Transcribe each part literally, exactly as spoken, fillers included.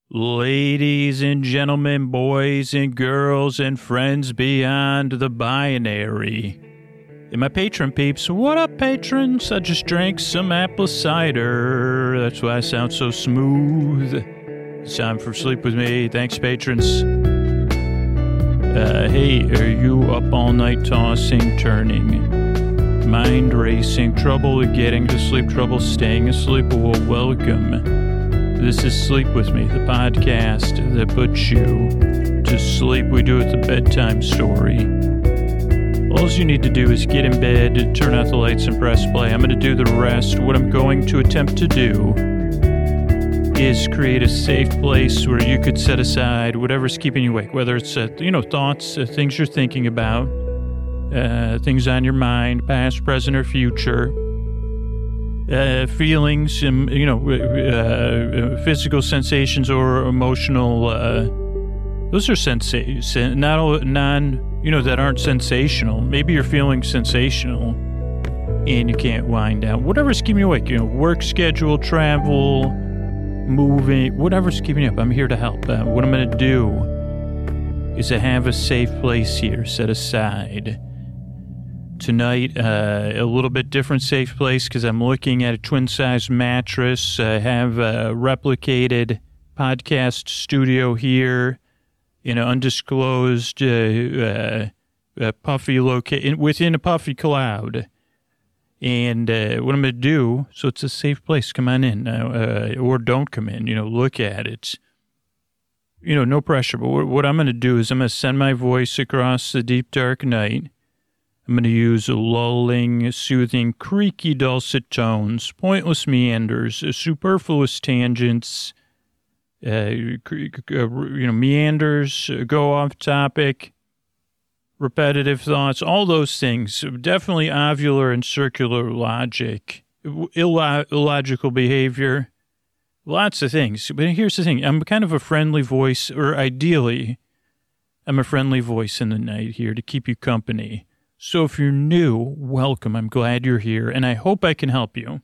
Ladies and gentlemen, boys and girls, and friends beyond the binary. And my patron peeps, what up, patrons? I just drank some apple cider. That's why I sound so smooth. It's time for Sleep With Me. Thanks, patrons. Uh, hey, are you up all night tossing, turning, mind racing, trouble getting to sleep, trouble staying asleep? Well, welcome. This is Sleep With Me, the podcast that puts you to sleep. We do it the bedtime story. All you need to do is get in bed, turn out the lights, and press play. I'm going to do the rest. What I'm going to attempt to do is create a safe place where you could set aside whatever's keeping you awake, whether it's, uh, you know, thoughts, uh, things you're thinking about, uh, things on your mind, past, present, or future. Uh, feelings, um, you know, uh, physical sensations or emotional, uh, those are sensa- not all, non, you know, that aren't sensational. Maybe you're feeling sensational and you can't wind down. Whatever's keeping you awake, you know, work schedule, travel, moving, whatever's keeping you up, I'm here to help. Uh, what I'm going to do is to have a safe place here set aside. Tonight, uh, a little bit different safe place because I'm looking at a twin-size mattress. I have a replicated podcast studio here in an undisclosed, uh, uh, uh, puffy location within a puffy cloud. And uh, what I'm going to do, so it's a safe place. Come on in, uh, uh, or don't come in. You know, look at it. You know, no pressure. But what I'm going to do is I'm going to send my voice across the deep, dark night. I'm going to use lulling, soothing, creaky, dulcet tones, pointless meanders, superfluous tangents, uh, you know, meanders, go off topic, repetitive thoughts, all those things. Definitely ovular and circular logic, Illo- illogical behavior, lots of things. But here's the thing. I'm kind of a friendly voice, or ideally, I'm a friendly voice in the night here to keep you company. So if you're new, welcome. I'm glad you're here, and I hope I can help you.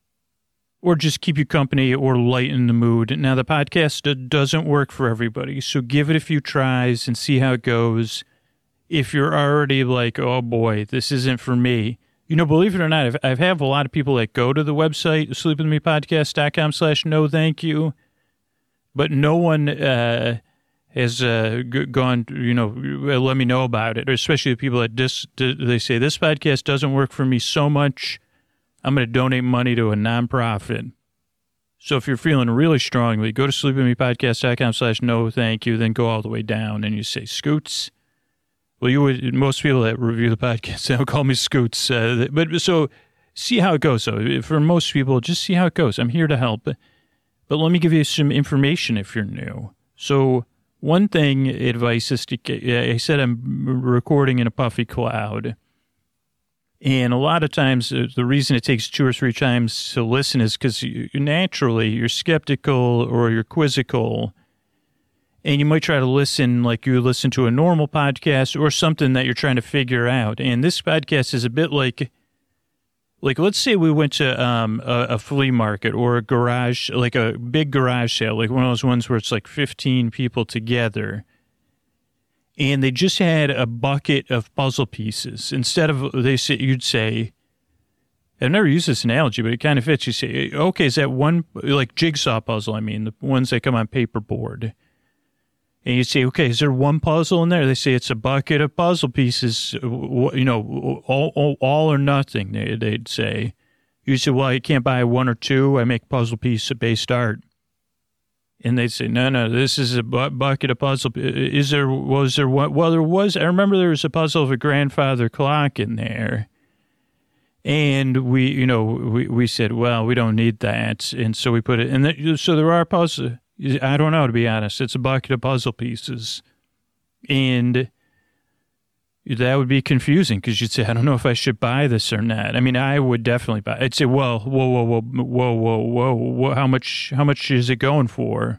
Or just keep you company or lighten the mood. Now, the podcast doesn't work for everybody, so give it a few tries and see how it goes. If you're already like, oh boy, this isn't for me. You know, believe it or not, I've, I've have a lot of people that go to the website, sleepwithmepodcast.com slash no thank you, but no one... Uh, has uh, g- gone, you know, let me know about it, or especially the people that dis- d- they say, this podcast doesn't work for me so much, I'm going to donate money to a nonprofit. So if you're feeling really strongly, go to sleepwithmepodcast.com slash no thank you, then go all the way down and you say, Scoots. Well, you would, most people that review the podcast, they'll call me Scoots. Uh, but so see how it goes. So for most people, just see how it goes. I'm here to help. But let me give you some information if you're new. So one thing, advice is to, I said I'm recording in a puffy cloud. And a lot of times, the reason it takes two or three times to listen is because you, naturally you're skeptical or you're quizzical. And you might try to listen like you listen to a normal podcast or something that you're trying to figure out. And this podcast is a bit like... Like, let's say we went to um, a, a flea market or a garage, like a big garage sale, like one of those ones where it's like fifteen people together. And they just had a bucket of puzzle pieces. Instead of, they say, you'd say, I've never used this analogy, but it kind of fits. You say, okay, is that one, like jigsaw puzzle, I mean, the ones that come on paperboard. And you say, okay, is there one puzzle in there? They say it's a bucket of puzzle pieces, you know, all all, all or nothing, they, they'd say. You say, well, you can't buy one or two. I make puzzle piece-based art. And they'd say, no, no, this is a bu- bucket of puzzle. Is there, was there one? Well, there was, I remember there was a puzzle of a grandfather clock in there. And we, you know, we, we said, well, we don't need that. And so we put it, and the, so there are puzzles. I don't know, to be honest. It's a bucket of puzzle pieces. And that would be confusing because you'd say, I don't know if I should buy this or not. I mean, I would definitely buy it. I'd say, well, whoa, whoa, whoa, whoa, whoa, whoa, whoa, how much, how much is it going for?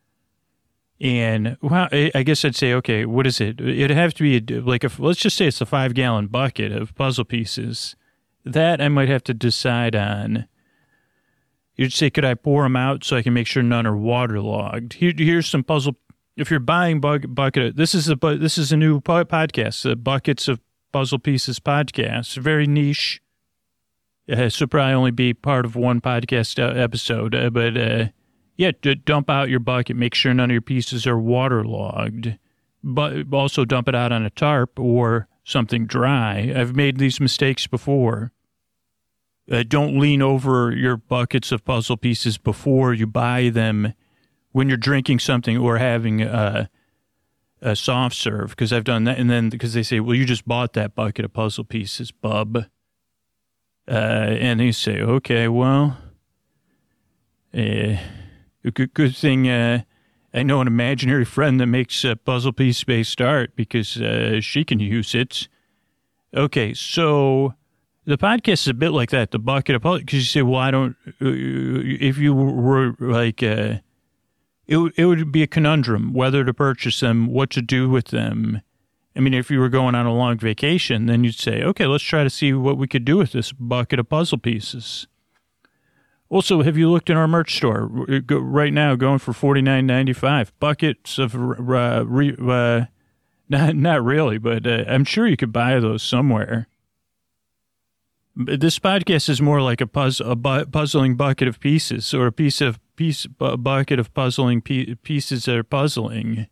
And well, I guess I'd say, okay, what is it? It'd have to be a, like, a, let's just say it's a five gallon bucket of puzzle pieces. That I might have to decide on. You'd say, could I pour them out so I can make sure none are waterlogged? Here, here's some puzzle. If you're buying bu- bucket, this is a this is a new podcast, the Buckets of Puzzle Pieces podcast. Very niche. Uh, so probably only be part of one podcast uh, episode. Uh, but uh, yeah, d- dump out your bucket. Make sure none of your pieces are waterlogged. But also dump it out on a tarp or something dry. I've made these mistakes before. Uh, don't lean over your buckets of puzzle pieces before you buy them when you're drinking something or having a, a soft serve, because I've done that. And then because they say, well, you just bought that bucket of puzzle pieces, bub. Uh, and they say, okay, well, uh, good, good thing uh, I know an imaginary friend that makes a puzzle piece-based art because uh, she can use it. Okay, so... The podcast is a bit like that, the bucket of puzzle, because you say, well, I don't, if you were like, uh, it, it would be a conundrum whether to purchase them, what to do with them. I mean, if you were going on a long vacation, then you'd say, okay, let's try to see what we could do with this bucket of puzzle pieces. Also, have you looked in our merch store right now, going for forty-nine ninety-five? Buckets of, uh, re, uh, not, not really, but uh, I'm sure you could buy those somewhere. This podcast is more like a, puzz, a bu- puzzling bucket of pieces, or a piece of piece bu- bucket of puzzling pe- pieces that are puzzling.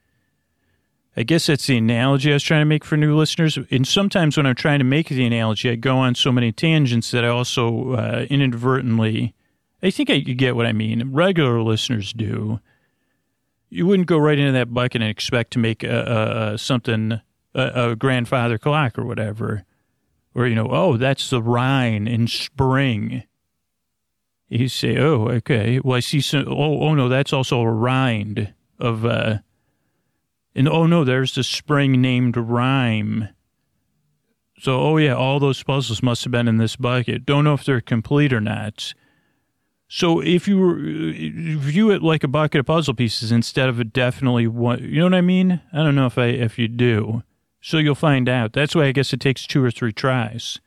I guess that's the analogy I was trying to make for new listeners. And sometimes when I'm trying to make the analogy, I go on so many tangents that I also uh, inadvertently, I think I get what I mean. Regular listeners do. You wouldn't go right into that bucket and expect to make a, a, a something, a, a grandfather clock or whatever. Or, you know, oh, that's the Rhine in spring. You say, oh, okay. Well, I see some, oh, oh no, that's also a rind of, uh, and oh no, there's the spring named Rhyme. So, oh yeah, all those puzzles must have been in this bucket. Don't know if they're complete or not. So if you were, view it like a bucket of puzzle pieces instead of a definitely one, you know what I mean? I don't know if I, if you do. So you'll find out. That's why I guess it takes two or three tries.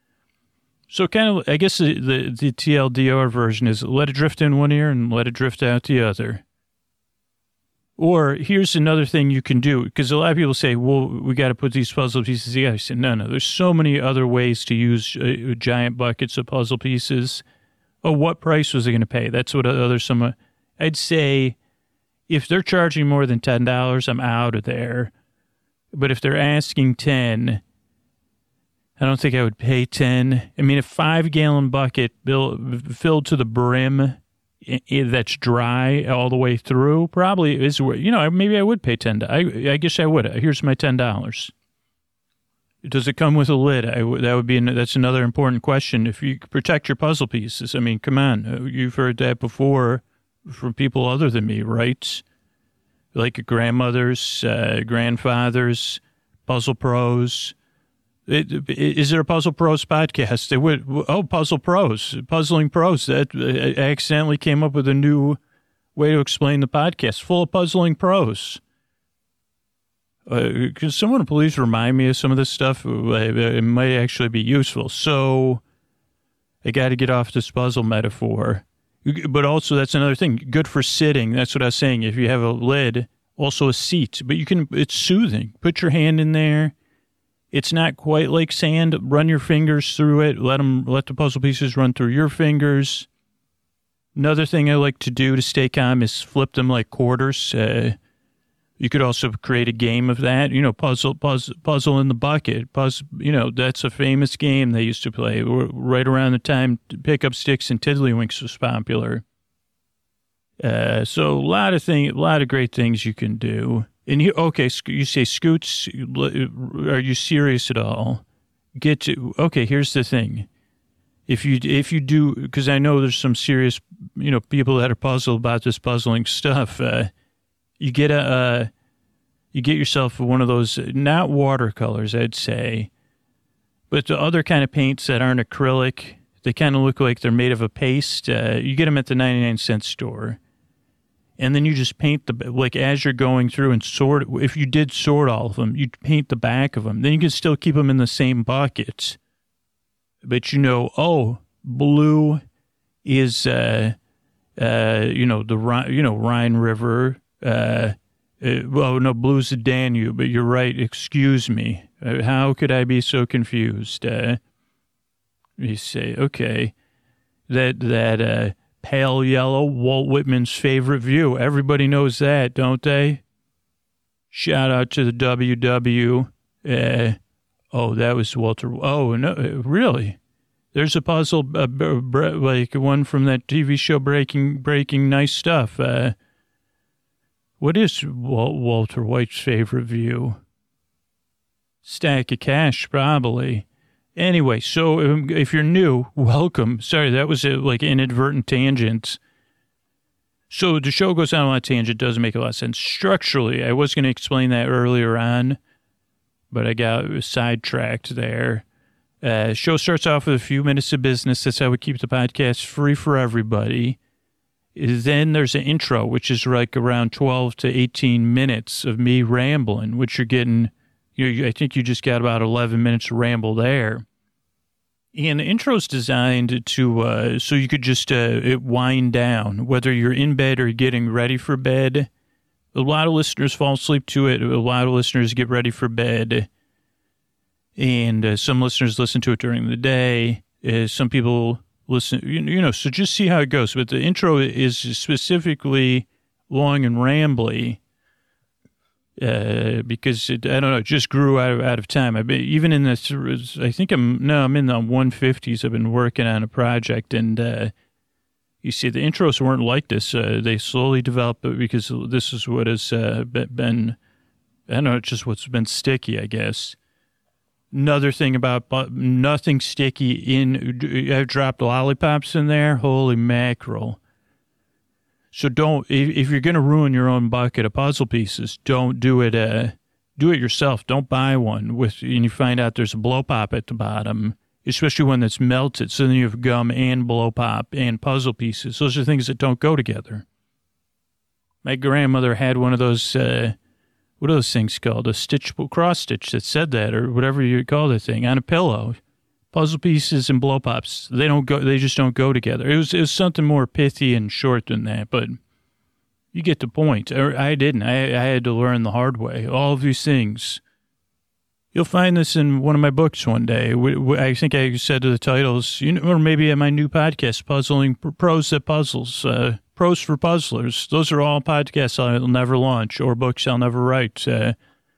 So kind of, I guess the, the, the T L D R version is let it drift in one ear and let it drift out the other. Or here's another thing you can do, because a lot of people say, well, we got to put these puzzle pieces together. I said, no, no, there's so many other ways to use uh, giant buckets of puzzle pieces. Oh, what price was I going to pay? That's what other some, I'd say if they're charging more than ten dollars, I'm out of there. But if they're asking ten, I don't think I would pay ten. I mean, a five-gallon bucket built, filled to the brim that's dry all the way through probably is, you know, maybe I would pay ten dollars. I, I guess I would. Here's my ten dollars. Does it come with a lid? I, that would be, that's another important question. If you protect your puzzle pieces, I mean, come on. You've heard that before from people other than me, right? Like grandmothers, uh, grandfathers, puzzle pros. It, it, is there a Puzzle Pros podcast? They would. Oh, Puzzle Pros, Puzzling Pros. That I accidentally came up with a new way to explain the podcast, full of puzzling pros. Uh, could someone please remind me of some of this stuff? It might actually be useful. So I got to get off this puzzle metaphor. But also, that's another thing. Good for sitting. That's what I was saying. If you have a lid, also a seat. But you can, it's soothing. Put your hand in there. It's not quite like sand. Run your fingers through it. Let them, let the puzzle pieces run through your fingers. Another thing I like to do to stay calm is flip them like quarters. Uh, you could also create a game of that. You know, puzzle, puzzle, puzzle in the bucket. Puzzle, you know, that's a famous game they used to play right around the time Pick Up Sticks and Tiddlywinks was popular. Uh, so a lot of thing, a lot of great things you can do. And you, okay, you say, Scoots, are you serious at all? Get to, okay, here's the thing. If you, if you do, because I know there's some serious, you know, people that are puzzled about this puzzling stuff. Uh, you get a, uh, you get yourself one of those, not watercolors, I'd say, but the other kind of paints that aren't acrylic. They kind of look like they're made of a paste. Uh, you get them at the ninety-nine cent store. And then you just paint the, like as you're going through and sort, if you did sort all of them, you'd paint the back of them. Then you can still keep them in the same buckets. But you know, oh, blue is, uh, uh, you know, the Rhine, you know, Rhine River. Uh, uh, well, no, Blues of Danube, but you're right. Excuse me. Uh, how could I be so confused? Uh, you say, okay, that, that, uh, pale yellow, Walt Whitman's favorite view. Everybody knows that, don't they? Shout out to the W W. Uh, oh, that was Walter. Oh, no, really? There's a puzzle, uh, like one from that T V show, Breaking Breaking Nice Stuff. Uh, what is Wal- Walter White's favorite view? Stack of cash, probably. Anyway, so um, if you're new, welcome. Sorry, that was a, like inadvertent tangent. So the show goes on a lot of tangent, doesn't make a lot of sense. Structurally, I was going to explain that earlier on, but I got sidetracked there. Uh, show starts off with a few minutes of business. That's how we keep the podcast free for everybody. Then there's an intro, which is like around twelve to eighteen minutes of me rambling, which you're getting, you, I think you just got about eleven minutes of ramble there. And the intro is designed to, uh, so you could just uh, it wind down, whether you're in bed or getting ready for bed. A lot of listeners fall asleep to it. A lot of listeners get ready for bed. And uh, some listeners listen to it during the day. Uh, some people listen, you, you know, so just see how it goes. But the intro is specifically long and rambly. Uh, because it, I don't know, it just grew out of out of time. I've been even in this. I think I'm no, I'm in the one fifties. I've been working on a project, and uh, you see, the intros weren't like this. Uh, they slowly developed because this is what has uh, been. I don't know, just what's been sticky, I guess. Another thing about nothing sticky in. I've dropped lollipops in there. Holy mackerel. So don't, if you're going to ruin your own bucket of puzzle pieces, don't do it, uh, do it yourself. Don't buy one with, and you find out there's a blow pop at the bottom, especially one that's melted. So then you have gum and blow pop and puzzle pieces. Those are things that don't go together. My grandmother had one of those, uh, what are those things called? A stitch, cross stitch that said that, or whatever you call the thing, on a pillow. Puzzle pieces and blow pops, they don't go. They just don't go together. It was it was something more pithy and short than that, but you get the point. Or I didn't. I, I had to learn the hard way. All of these things. You'll find this in one of my books one day. I think I said to the titles, you know, or maybe at my new podcast, Puzzling Pros That Puzzles, uh, Pros for Puzzlers. Those are all podcasts I'll never launch or books I'll never write. Uh,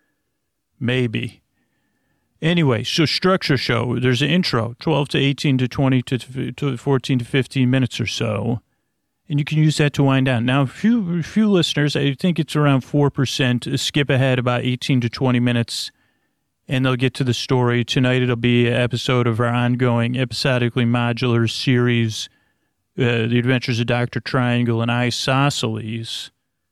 maybe. Anyway, so structure show, there's an intro, twelve to eighteen to twenty to fourteen to fifteen minutes or so, and you can use that to wind down. Now, a few, few listeners, I think it's around four percent, skip ahead about eighteen to twenty minutes, and they'll get to the story. Tonight it'll be an episode of our ongoing episodically modular series, uh, The Adventures of Doctor Triangle and Isosceles.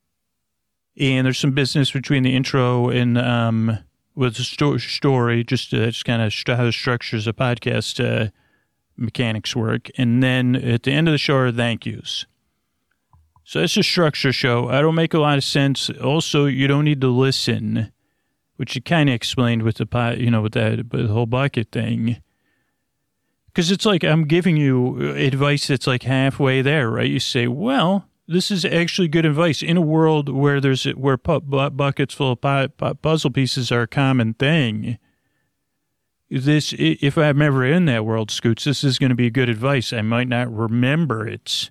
And there's some business between the intro and... um. with the sto- story, just, uh, just kind of st- how the structures of podcast uh, mechanics work. And then at the end of the show are thank yous. So that's a structure show. I don't make a lot of sense. Also, you don't need to listen, which you kind of explained with the pot, you know, with that with the whole bucket thing. Because it's like I'm giving you advice that's like halfway there, right? You say, well... this is actually good advice in a world where there's where pu- buckets full of pu- pu- puzzle pieces are a common thing. This, if I'm ever in that world, Scoots, this is going to be good advice. I might not remember it,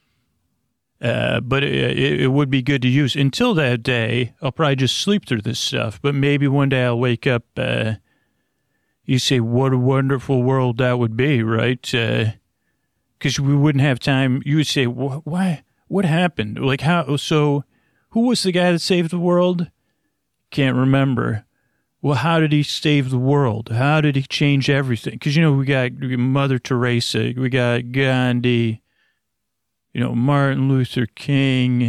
uh, but it, it would be good to use. Until that day, I'll probably just sleep through this stuff. But maybe one day I'll wake up. Uh, you say, "What a wonderful world that would be," right? Because uh, we wouldn't have time. You would say, "Why?" What happened? Like how, so who was the guy that saved the world? Can't remember. Well, how did he save the world? How did he change everything? Because, you know, we got Mother Teresa, we got Gandhi, you know, Martin Luther King.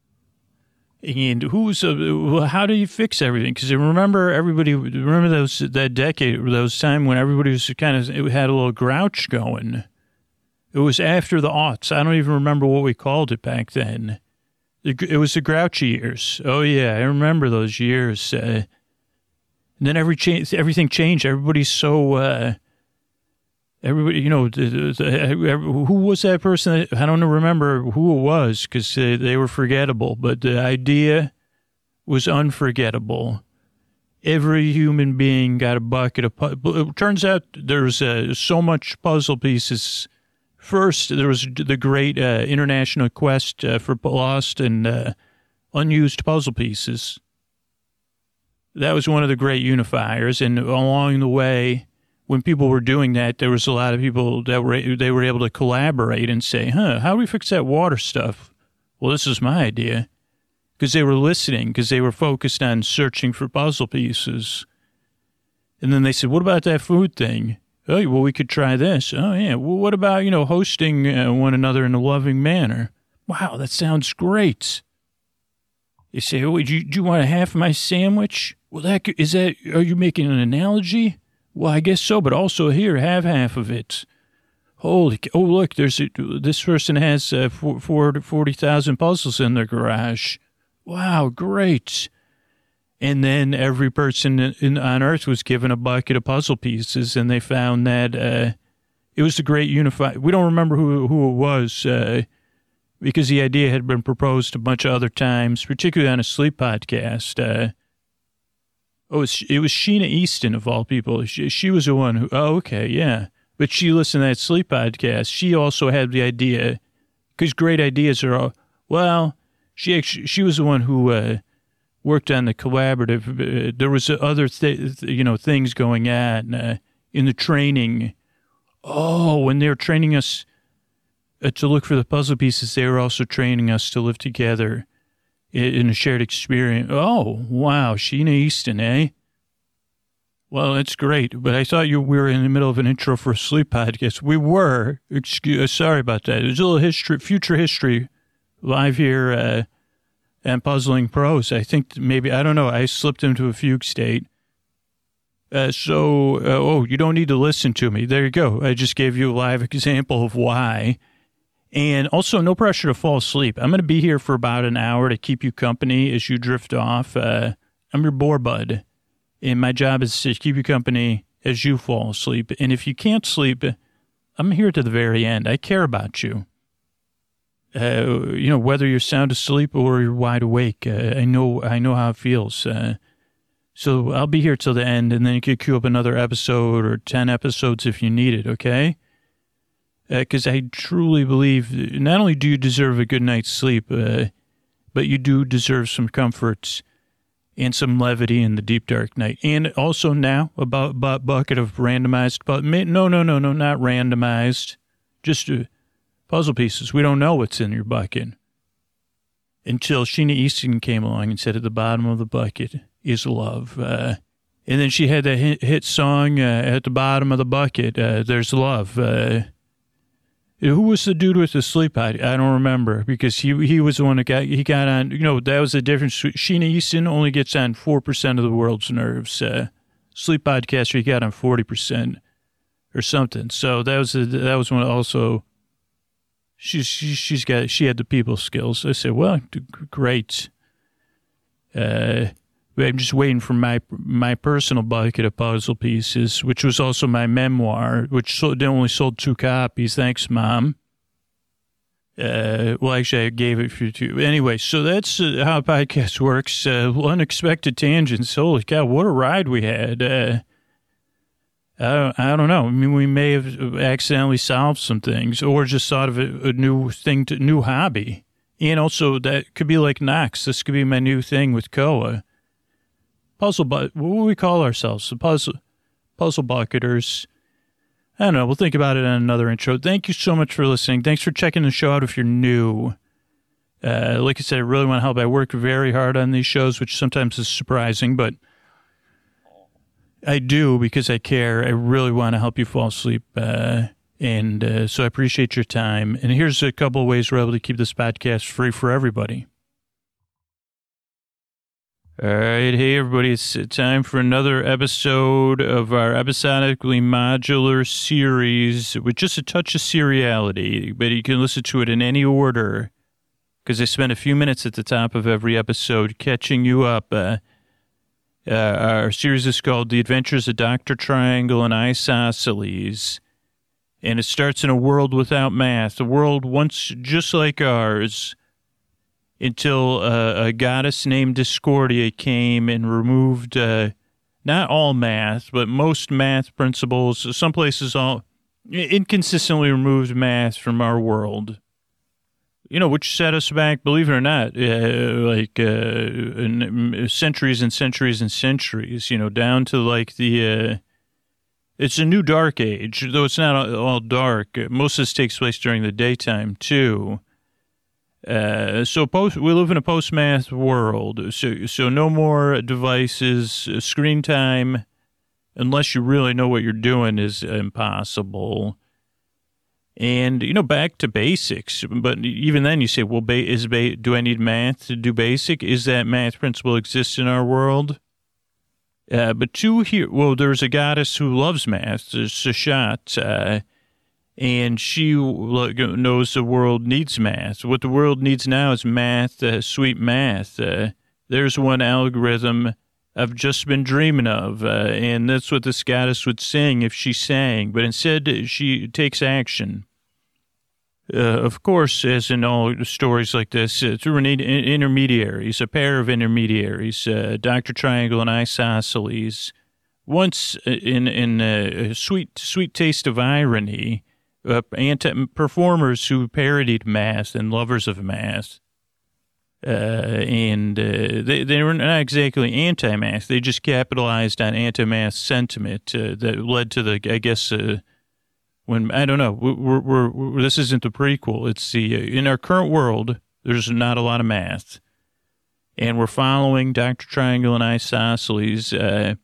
And who's, uh, well, how did he fix everything? Because remember everybody, remember those, that decade, those time when everybody was kind of, it had a little grouch going. It was after the aughts. I don't even remember what we called it back then. It was the grouchy years. Oh, yeah, I remember those years. Uh, and then every cha- everything changed. Everybody's so, uh, everybody, you know, the, the, who was that person? I don't remember who it was because uh, they were forgettable, but the idea was unforgettable. Every human being got a bucket of puzzle. It turns out there's uh, so much puzzle pieces. First, there was the great uh, international quest uh, for lost and uh, unused puzzle pieces. That was one of the great unifiers. And along the way, when people were doing that, there was a lot of people that were they were able to collaborate and say, huh, how do we fix that water stuff? Well, this is my idea. Because they were listening, because they were focused on searching for puzzle pieces. And then they said, what about that food thing? Oh, well, we could try this. Oh, yeah. Well, what about, you know, hosting uh, one another in a loving manner? Wow, that sounds great. They say, oh, do you, do you want a half of my sandwich? Well, that is that, are you making an analogy? Well, I guess so, but also here, have half of it. Holy, oh, look, there's a, this person has uh, forty thousand puzzles in their garage. Wow, great. And then every person in, on Earth was given a bucket of puzzle pieces, and they found that uh, it was the great unified. We don't remember who, who it was uh, because the idea had been proposed a bunch of other times, particularly on a sleep podcast. Uh, oh, it was, it was Sheena Easton, of all people. She, she was the one who, oh, okay, yeah. But she listened to that sleep podcast. She also had the idea, because great ideas are, all, well... She actually, she was the one who uh, worked on the collaborative. Uh, there was other th- you know things going on uh, in the training. Oh, when they were training us uh, to look for the puzzle pieces, they were also training us to live together in, in a shared experience. Oh, wow, Sheena Easton, eh? Well, that's great, but I thought you we were in the middle of an intro for a sleep podcast. We were. Excuse, sorry about that. There's a little history, future history. Live here uh, and Puzzling Pros. I think maybe, I don't know, I slipped into a fugue state. Uh, so, uh, oh, you don't need to listen to me. There you go. I just gave you a live example of why. And also, no pressure to fall asleep. I'm going to be here for about an hour to keep you company as you drift off. Uh, I'm your bore bud. And my job is to keep you company as you fall asleep. And if you can't sleep, I'm here to the very end. I care about you. Uh, you know, whether you're sound asleep or you're wide awake, uh, I know, I know how it feels. Uh, so I'll be here till the end, and then you can queue up another episode or ten episodes if you need it. Okay? Because uh, I truly believe not only do you deserve a good night's sleep, uh, but you do deserve some comforts and some levity in the deep dark night. And also now about a bucket of randomized, but no, no, no, no, not randomized, just. Uh, Puzzle pieces. We don't know what's in your bucket. Until Sheena Easton came along and said at the bottom of the bucket is love. Uh, and then she had that hit, hit song uh, at the bottom of the bucket, uh, there's love. Uh, who was the dude with the sleep pod? I don't remember because he he was the one that got, he got on, you know, that was the difference. Sheena Easton only gets on four percent of the world's nerves. Uh, sleep podcaster, he got on forty percent or something. So that was, a, that was one also... She's she, she's got she had the people skills. I said, well, great. Uh, I'm just waiting for my my personal bucket of puzzle pieces, which was also my memoir, which sold, they only sold two copies. Thanks, Mom. Uh, well, actually, I gave it for two. Anyway, so that's uh, how a podcast works. Uh, unexpected tangents. Holy cow, what a ride we had. Uh, I, I don't know. I mean, we may have accidentally solved some things or just thought of a, a new thing, to new hobby. And also that could be like Knox. This could be my new thing with Koa. Puzzle, but what do we call ourselves? The puzzle, puzzle bucketers. I don't know. We'll think about it on another intro. Thank you so much for listening. Thanks for checking the show out if you're new. Uh, like I said, I really want to help. I work very hard on these shows, which sometimes is surprising, but I do because I care. I really want to help you fall asleep. Uh, and uh, so I appreciate your time. And here's a couple of ways we're able to keep this podcast free for everybody. All right. Hey, everybody. It's time for another episode of our episodically modular series with just a touch of seriality. But you can listen to it in any order because I spend a few minutes at the top of every episode catching you up. Uh, Uh, our series is called The Adventures of Doctor Triangle and Isosceles. And it starts in a world without math, a world once just like ours, until uh, a goddess named Discordia came and removed uh, not all math, but most math principles. Some places all inconsistently removed math from our world. You know, which set us back, believe it or not, uh, like uh, centuries and centuries and centuries, you know, down to like the, uh, it's a new dark age, though it's not all dark. Most of this takes place during the daytime, too. Uh, so post, we live in a post-math world, so, so no more devices, uh, screen time, unless you really know what you're doing, is impossible. And, you know, back to basics. But even then you say, well, ba- is ba- do I need math to do basic? Is that math principle exist in our world? Uh, but two here, well, there's a goddess who loves math, Seshat, uh, and she knows the world needs math. What the world needs now is math, uh, sweet math. Uh, there's one algorithm I've just been dreaming of, uh, and that's what this goddess would sing if she sang, but instead she takes action. Uh, of course, as in all stories like this, uh, through an in- intermediaries, a pair of intermediaries, uh, Doctor Triangle and Isosceles, once in in a sweet sweet taste of irony, uh, anti- performers who parodied math and lovers of math. Uh, and uh, they, they were not exactly anti-math. They just capitalized on anti-math sentiment uh, that led to the, I guess, uh, when, I don't know, we're, we're, we're, this isn't the prequel. It's the, uh, in our current world, there's not a lot of math. And we're following Doctor Triangle and Isosceles, uh,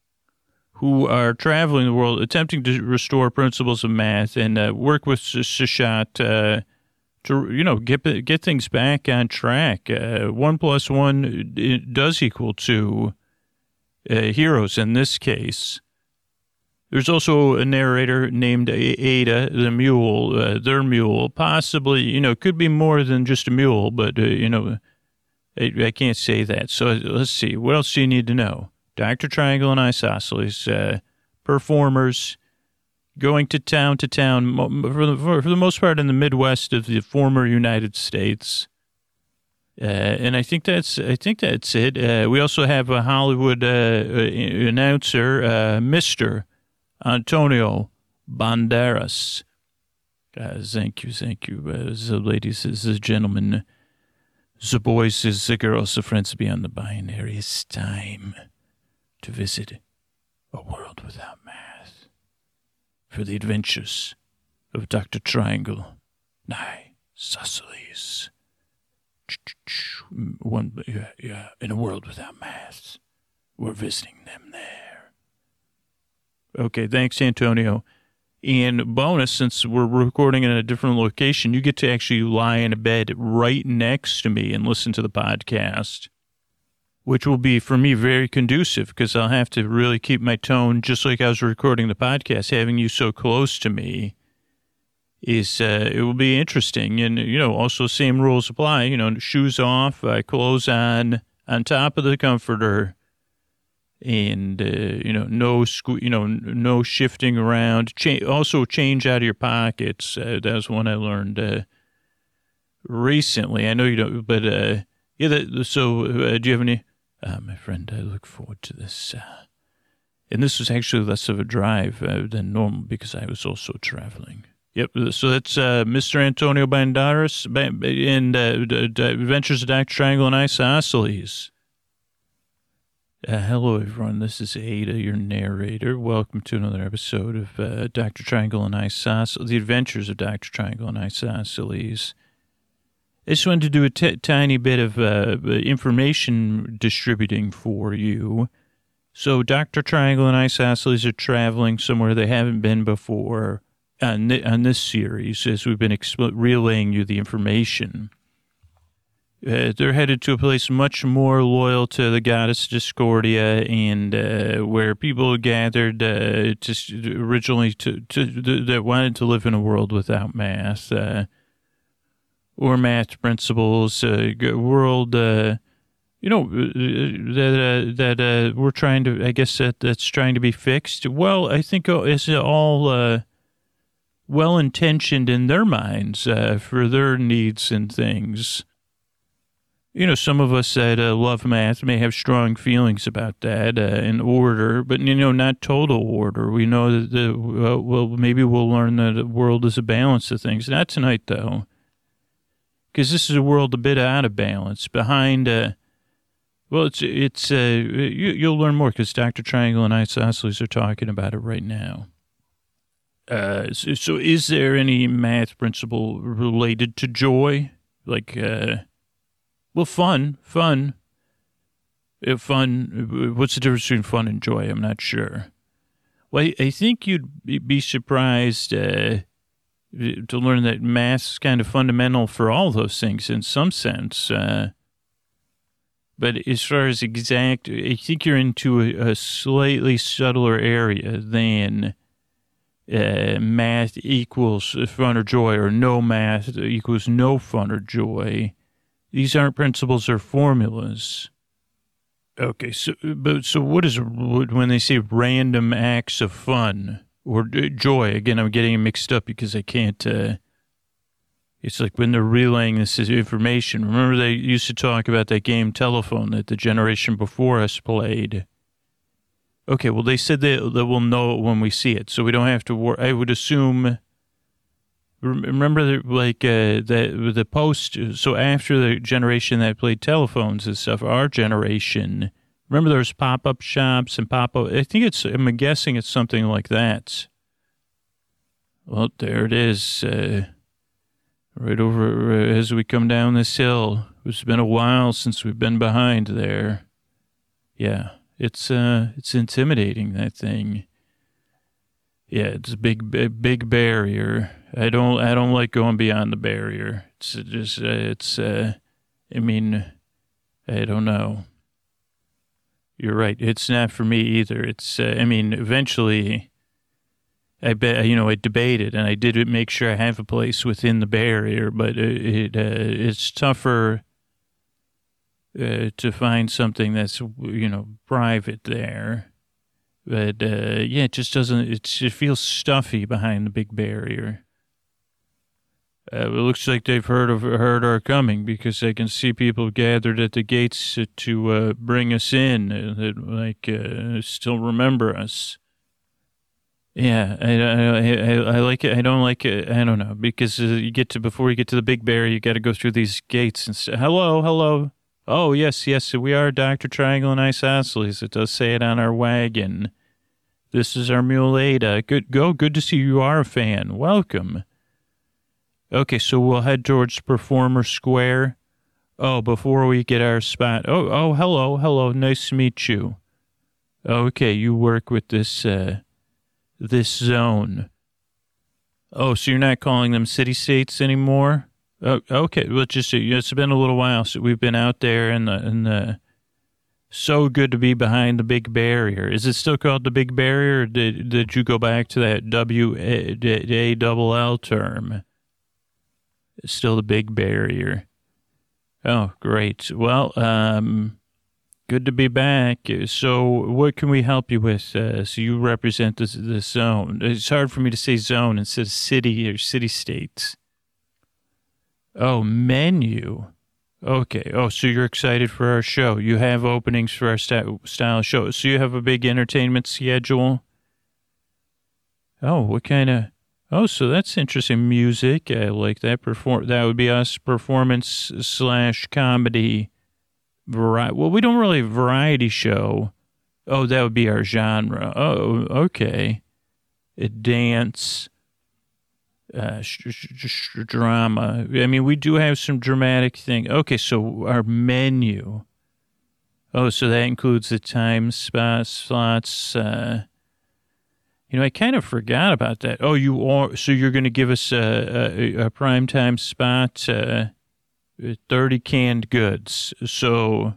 who are traveling the world, attempting to restore principles of math and uh, work with Seshat, uh, to, you know, get get things back on track. Uh, one plus one does equal two uh, heroes in this case. There's also a narrator named Ada, the mule, uh, their mule. Possibly, you know, could be more than just a mule, but, uh, you know, I, I can't say that. So let's see. What else do you need to know? Doctor Triangle and Isosceles, uh, performers, going to town to town, for the, for the most part in the Midwest of the former United States. Uh, and I think that's I think that's it. Uh, we also have a Hollywood uh, announcer, uh, Mister Antonio Banderas. Uh, thank you, thank you. Uh, the ladies, the gentlemen, the boys, the girls, the friends beyond the binary. It's time to visit a world without math. For the adventures of Doctor Triangle, Isosceles. One, yeah, yeah, in a world without math. We're visiting them there. Okay, thanks, Antonio. And bonus, since we're recording in a different location, you get to actually lie in a bed right next to me and listen to the podcast, which will be, for me, very conducive because I'll have to really keep my tone just like I was recording the podcast. Having you so close to me is, uh, it will be interesting. And, you know, also same rules apply, you know, shoes off, uh, clothes on, on top of the comforter, and, uh, you know, no, sque- you know, no shifting around. Cha- also change out of your pockets. Uh, that was one I learned uh, recently. I know you don't, but, uh, yeah, that, so uh, do you have any? Uh, my friend, I look forward to this. Uh, and this was actually less of a drive uh, than normal because I was also traveling. Yep. So that's uh, Mister Antonio Banderas and uh, d- d- Adventures of Doctor Triangle and Isosceles. Uh, hello, everyone. This is Ada, your narrator. Welcome to another episode of uh, Doctor Triangle and Isosceles, The Adventures of Doctor Triangle and Isosceles. I just wanted to do a t- tiny bit of uh, information distributing for you. So Doctor Triangle and Isosceles are traveling somewhere they haven't been before on, th- on this series as we've been exp- relaying you the information. Uh, they're headed to a place much more loyal to the goddess Discordia and uh, where people gathered uh, to, originally to, to, that wanted to live in a world without math. Uh, or math principles, uh, world, uh, you know, that uh, that uh, we're trying to, I guess that that's trying to be fixed. Well, I think it's all uh, well-intentioned in their minds uh, for their needs and things. You know, some of us that uh, love math may have strong feelings about that uh, in order, but, you know, not total order. We know that, the, uh, well, maybe we'll learn that the world is a balance of things. Not tonight, though, because this is a world a bit out of balance. Behind, uh, well, it's, it's uh, you, you'll learn more because Doctor Triangle and Isosceles are talking about it right now. Uh, so, so is there any math principle related to joy? Like, uh, well, fun, fun, uh, fun. What's the difference between fun and joy? I'm not sure. Well, I, I think you'd be surprised uh, to learn that math's kind of fundamental for all those things in some sense. Uh, but as far as exact, I think you're into a, a slightly subtler area than uh, math equals fun or joy, or no math equals no fun or joy. These aren't principles or formulas. Okay, so but so what is when they say random acts of fun or joy? Again, I'm getting mixed up because I can't. Uh, it's like when they're relaying this as information. Remember, they used to talk about that game Telephone that the generation before us played. Okay, well, they said that that we'll know it when we see it, so we don't have to worry. I would assume. Remember, the, like, uh, the, the post, so after the generation that played telephones and stuff, our generation, remember there was pop-up shops and pop-up, I think it's, I'm guessing it's something like that. Well, there it is, uh, right over, uh, as we come down this hill. It's been a while since we've been behind there. Yeah, it's, uh, it's intimidating, that thing. Yeah, it's a big, big, big barrier. I don't, I don't like going beyond the barrier. It's just, uh, it's, uh, I mean, I don't know. You're right. It's not for me either. It's, uh, I mean, eventually, I bet, you know, I debated and I did make sure I have a place within the barrier, but it, it uh, it's tougher uh, to find something that's, you know, private there. But, uh, yeah, it just doesn't, it, it feels stuffy behind the big barrier. Uh, it looks like they've heard of heard our coming because I can see people gathered at the gates to, to uh, bring us in that, like, uh, still remember us. Yeah, I, I, I, I like it. I don't like it. I don't know, because uh, you get to, before you get to the big barrier, you got to go through these gates and say, hello, hello. Oh, yes, yes, we are Doctor Triangle and Isosceles. It does say it on our wagon. This is our mule Ada. Good, go. Good to see you are a fan. Welcome. Okay, so we'll head towards Performer Square. Oh, before we get our spot. Oh, oh, hello, hello. Nice to meet you. Okay, you work with this, uh, this zone. Oh, so you're not calling them city-states anymore? Oh, okay, well, just, it's been a little while since we've been out there, and the, and the, so good to be behind the big barrier. Is it still called the big barrier, or did, did you go back to that W A double L term? It's still the big barrier. Oh, great. Well, um, good to be back. So what can we help you with? Uh, so you represent the, the zone. It's hard for me to say zone instead of city or city-states. Oh, menu. Okay. Oh, so you're excited for our show. You have openings for our st- style show. So you have a big entertainment schedule? Oh, what kind of... Oh, so that's interesting. Music. I like that. Perform. That would be us. Performance slash comedy. Vari- well, we don't really variety show. Oh, that would be our genre. Oh, okay. A dance. Uh, sh- sh- sh- drama. I mean, we do have some dramatic thing. Okay, so our menu. Oh, so that includes the time spot slots. Uh, you know, I kind of forgot about that. Oh, you are. So you're going to give us a, a, a prime time spot. Uh, thirty canned goods. So,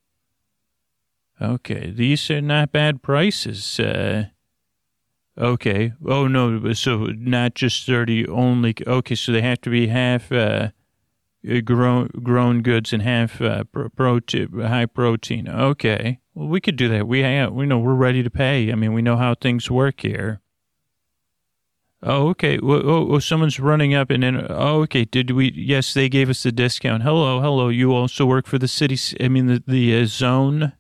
okay, these are not bad prices. Uh, Okay. Oh, no. So not just thirty only. Okay. So they have to be half uh, grown grown goods and half uh, protein, high protein. Okay. Well, we could do that. We have, we know we're ready to pay. I mean, we know how things work here. Oh, okay. Well, oh, oh, someone's running up and then, oh, okay. Did we, yes, they gave us the discount. Hello, hello. You also work for the city, I mean, the, the uh, zone?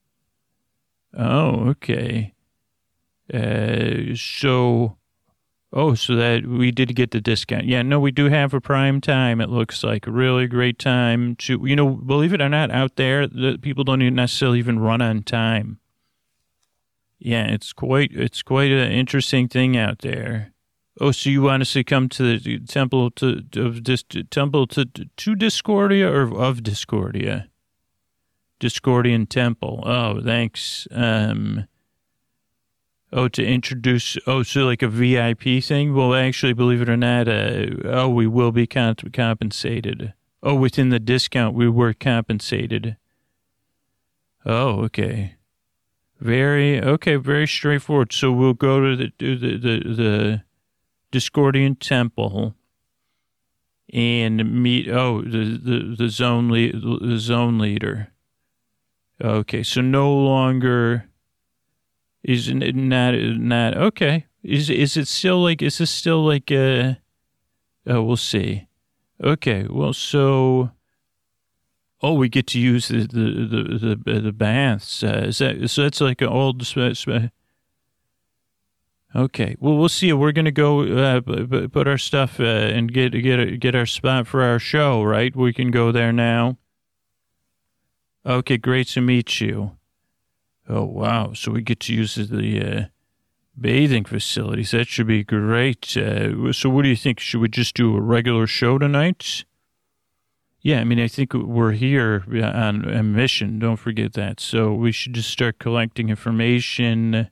Oh, okay. Uh, so, oh, so that we did get the discount. Yeah, no, we do have a prime time. It looks like a really great time to, you know, believe it or not, out there, the people don't even necessarily even run on time. Yeah, it's quite, it's quite an interesting thing out there. Oh, so you want us to come to the temple to of this temple to to Discordia or of Discordia? Discordian temple. Oh, thanks. Um. Oh, to introduce. Oh, so like a V I P thing. Well, actually, believe it or not, uh, oh, we will be comp- compensated. Oh, within the discount, we were compensated. Oh, okay. Very okay. Very straightforward. So we'll go to the the the. the Discordian temple and meet oh the the, the zone le- the zone leader. Okay, so no longer is it not not okay. Is is it still like is this still like uh oh we'll see. Okay, well so oh we get to use the the the the, the baths. Uh, is that so? That's like an old. Okay. Well, we'll see. We're gonna go uh, put our stuff uh, and get get get our spot for our show. Right? We can go there now. Okay. Great to meet you. Oh wow! So we get to use the uh, bathing facilities. That should be great. Uh, so what do you think? Should we just do a regular show tonight? Yeah. I mean, I think we're here on a mission. Don't forget that. So we should just start collecting information.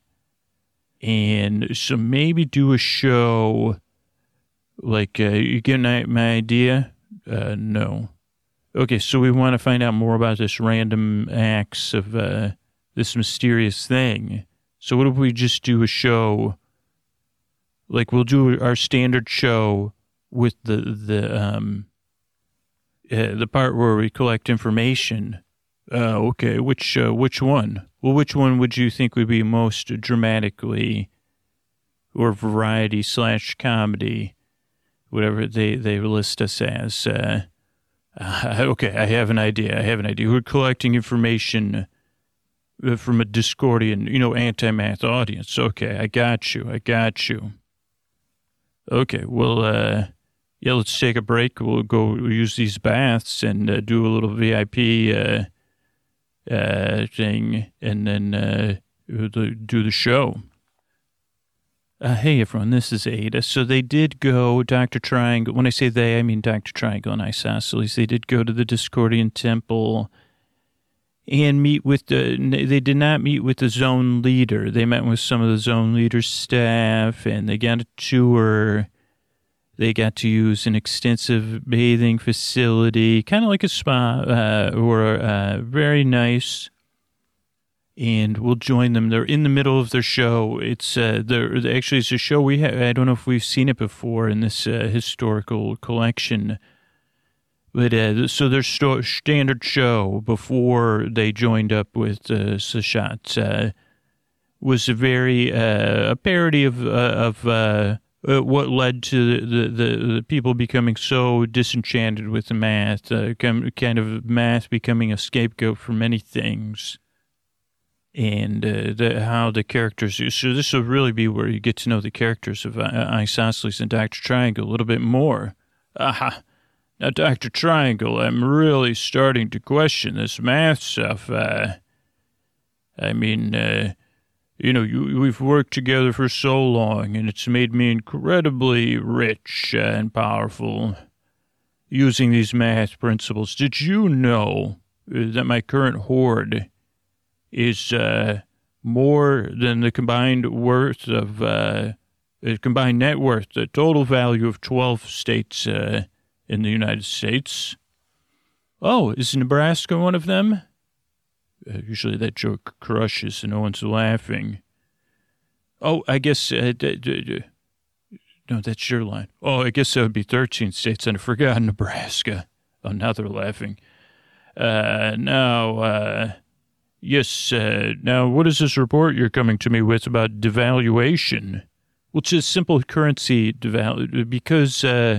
And so maybe do a show, like, uh, you get my idea? Uh, no. Okay, so we want to find out more about this random acts of uh, this mysterious thing. So what if we just do a show, like we'll do our standard show with the, the, um, uh, the part where we collect information. Uh, okay, which, uh, which one? Well, which one would you think would be most dramatically or variety slash comedy, whatever they, they list us as? Uh, uh, okay, I have an idea. I have an idea. We're collecting information from a Discordian, you know, anti-math audience. Okay, I got you. I got you. Okay, well, uh, yeah, let's take a break. We'll go use these baths and uh, do a little V I P uh Uh, thing, and then uh, do the show. Uh, hey, everyone, this is Ada. So they did go, Doctor Triangle, when I say they, I mean Doctor Triangle and Isosceles, they did go to the Discordian temple and meet with the, they did not meet with the zone leader. They met with some of the zone leader's staff, and they got a tour. They got to use an extensive bathing facility, kind of like a spa, uh, or uh, very nice. And we'll join them. They're in the middle of their show. It's uh, they're, actually it's a show we have. I don't know if we've seen it before in this uh, historical collection. But uh, so their sto- standard show before they joined up with uh, Seshat uh, was a very uh, a parody of uh, of. Uh, Uh, what led to the, the, the people becoming so disenchanted with the math, uh, kind of math becoming a scapegoat for many things, and uh, the, how the characters. So this will really be where you get to know the characters of uh, Isosceles and Doctor Triangle a little bit more. Aha. Now, Doctor Triangle, I'm really starting to question this math stuff. Uh, I mean... Uh, You know, you, we've worked together for so long, and it's made me incredibly rich uh, and powerful using these math principles. Did you know uh, that my current hoard is uh, more than the combined worth of, uh, the combined net worth, the total value of twelve states uh, in the United States? Oh, is Nebraska one of them? Uh, usually that joke crushes and no one's laughing. Oh, I guess, uh, d- d- d- no, that's your line. Oh, I guess that would be thirteen states, and I forgot Nebraska. Oh, now they're laughing. Uh, now, uh, yes, uh, now what is this report you're coming to me with about devaluation? Well, just simple currency devalued because uh,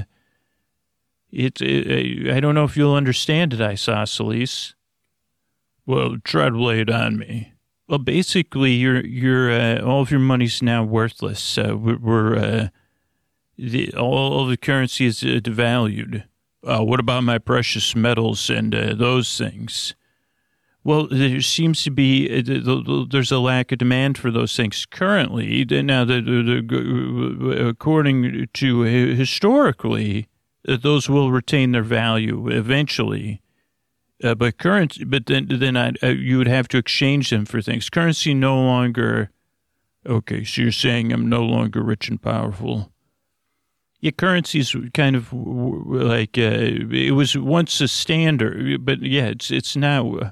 it, it. I don't know if you'll understand it, Isosceles. Well, try to lay it on me. Well, basically, your your uh, all of your money's now worthless. Uh, we're, we're uh, the, all of the currency is uh, devalued. Uh, what about my precious metals and uh, those things? Well, there seems to be uh, there's a lack of demand for those things currently. Now, the, the, the, according to historically, uh, those will retain their value eventually. Uh, but currency, but then then I, uh, you would have to exchange them for things. Currency no longer. Okay, so you're saying I'm no longer rich and powerful. Yeah, currency's kind of like uh, it was once a standard, but yeah, it's it's now. Uh,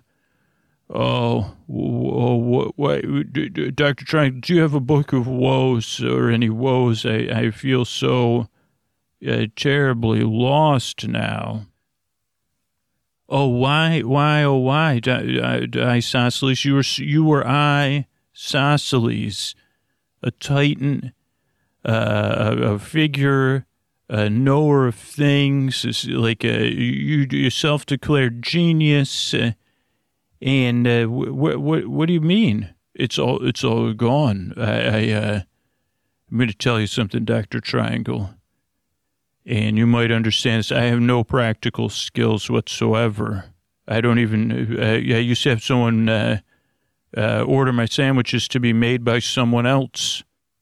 oh, oh, what, what, Doctor Triangle, do you have a book of woes or any woes? I I feel so uh, terribly lost now. Oh, why, why, oh, why, Isosceles? You were, you were Isosceles, a titan, uh, a, a figure, a knower of things, like a you, you self-declared genius. Uh, and uh, what, what, what do you mean? It's all, it's all gone. I, I uh, I'm going to tell you something, Doctor Triangle. And you might understand this. I have no practical skills whatsoever. I don't even, uh, I used to have someone uh, uh, order my sandwiches to be made by someone else.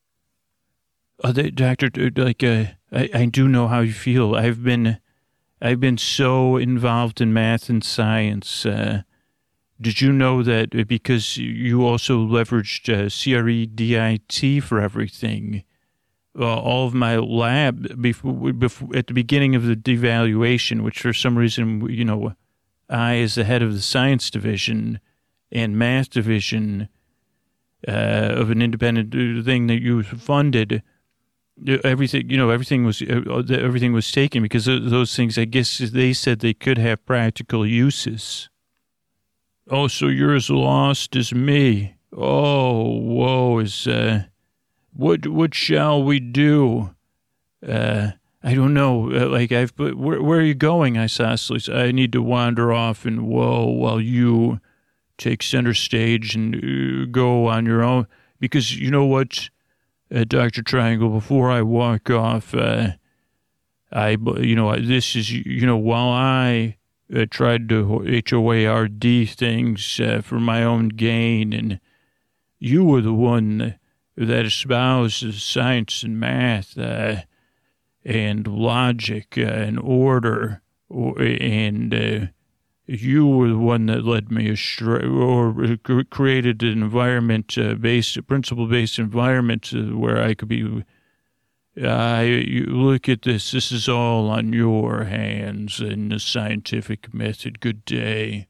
Oh, they, doctor, like, uh, I, I do know how you feel. I've been, I've been so involved in math and science. Uh, did you know that because you also leveraged uh, C R E D I T for everything? Uh, all of my lab before, before at the beginning of the devaluation, which for some reason, you know, I, as the head of the science division and math division uh, of an independent thing that you funded, everything, you know, everything was everything was taken because those things, I guess they said they could have practical uses. Oh, so you're as lost as me. Oh, whoa, is uh. What what shall we do? Uh, I don't know. Uh, like I've, but where, where are you going, Isosceles? I need to wander off and whoa while you take center stage and uh, go on your own. Because you know what, uh, Doctor Triangle. Before I walk off, uh, I you know this is you know while I uh, tried to H O A R D things uh, for my own gain, and you were the one that espouses science and math uh, and logic uh, and order, or, and uh, you were the one that led me astray or created an environment-based, uh, principle-based environment uh, where I could be, uh, you look at this, this is all on your hands in the scientific method. Good day.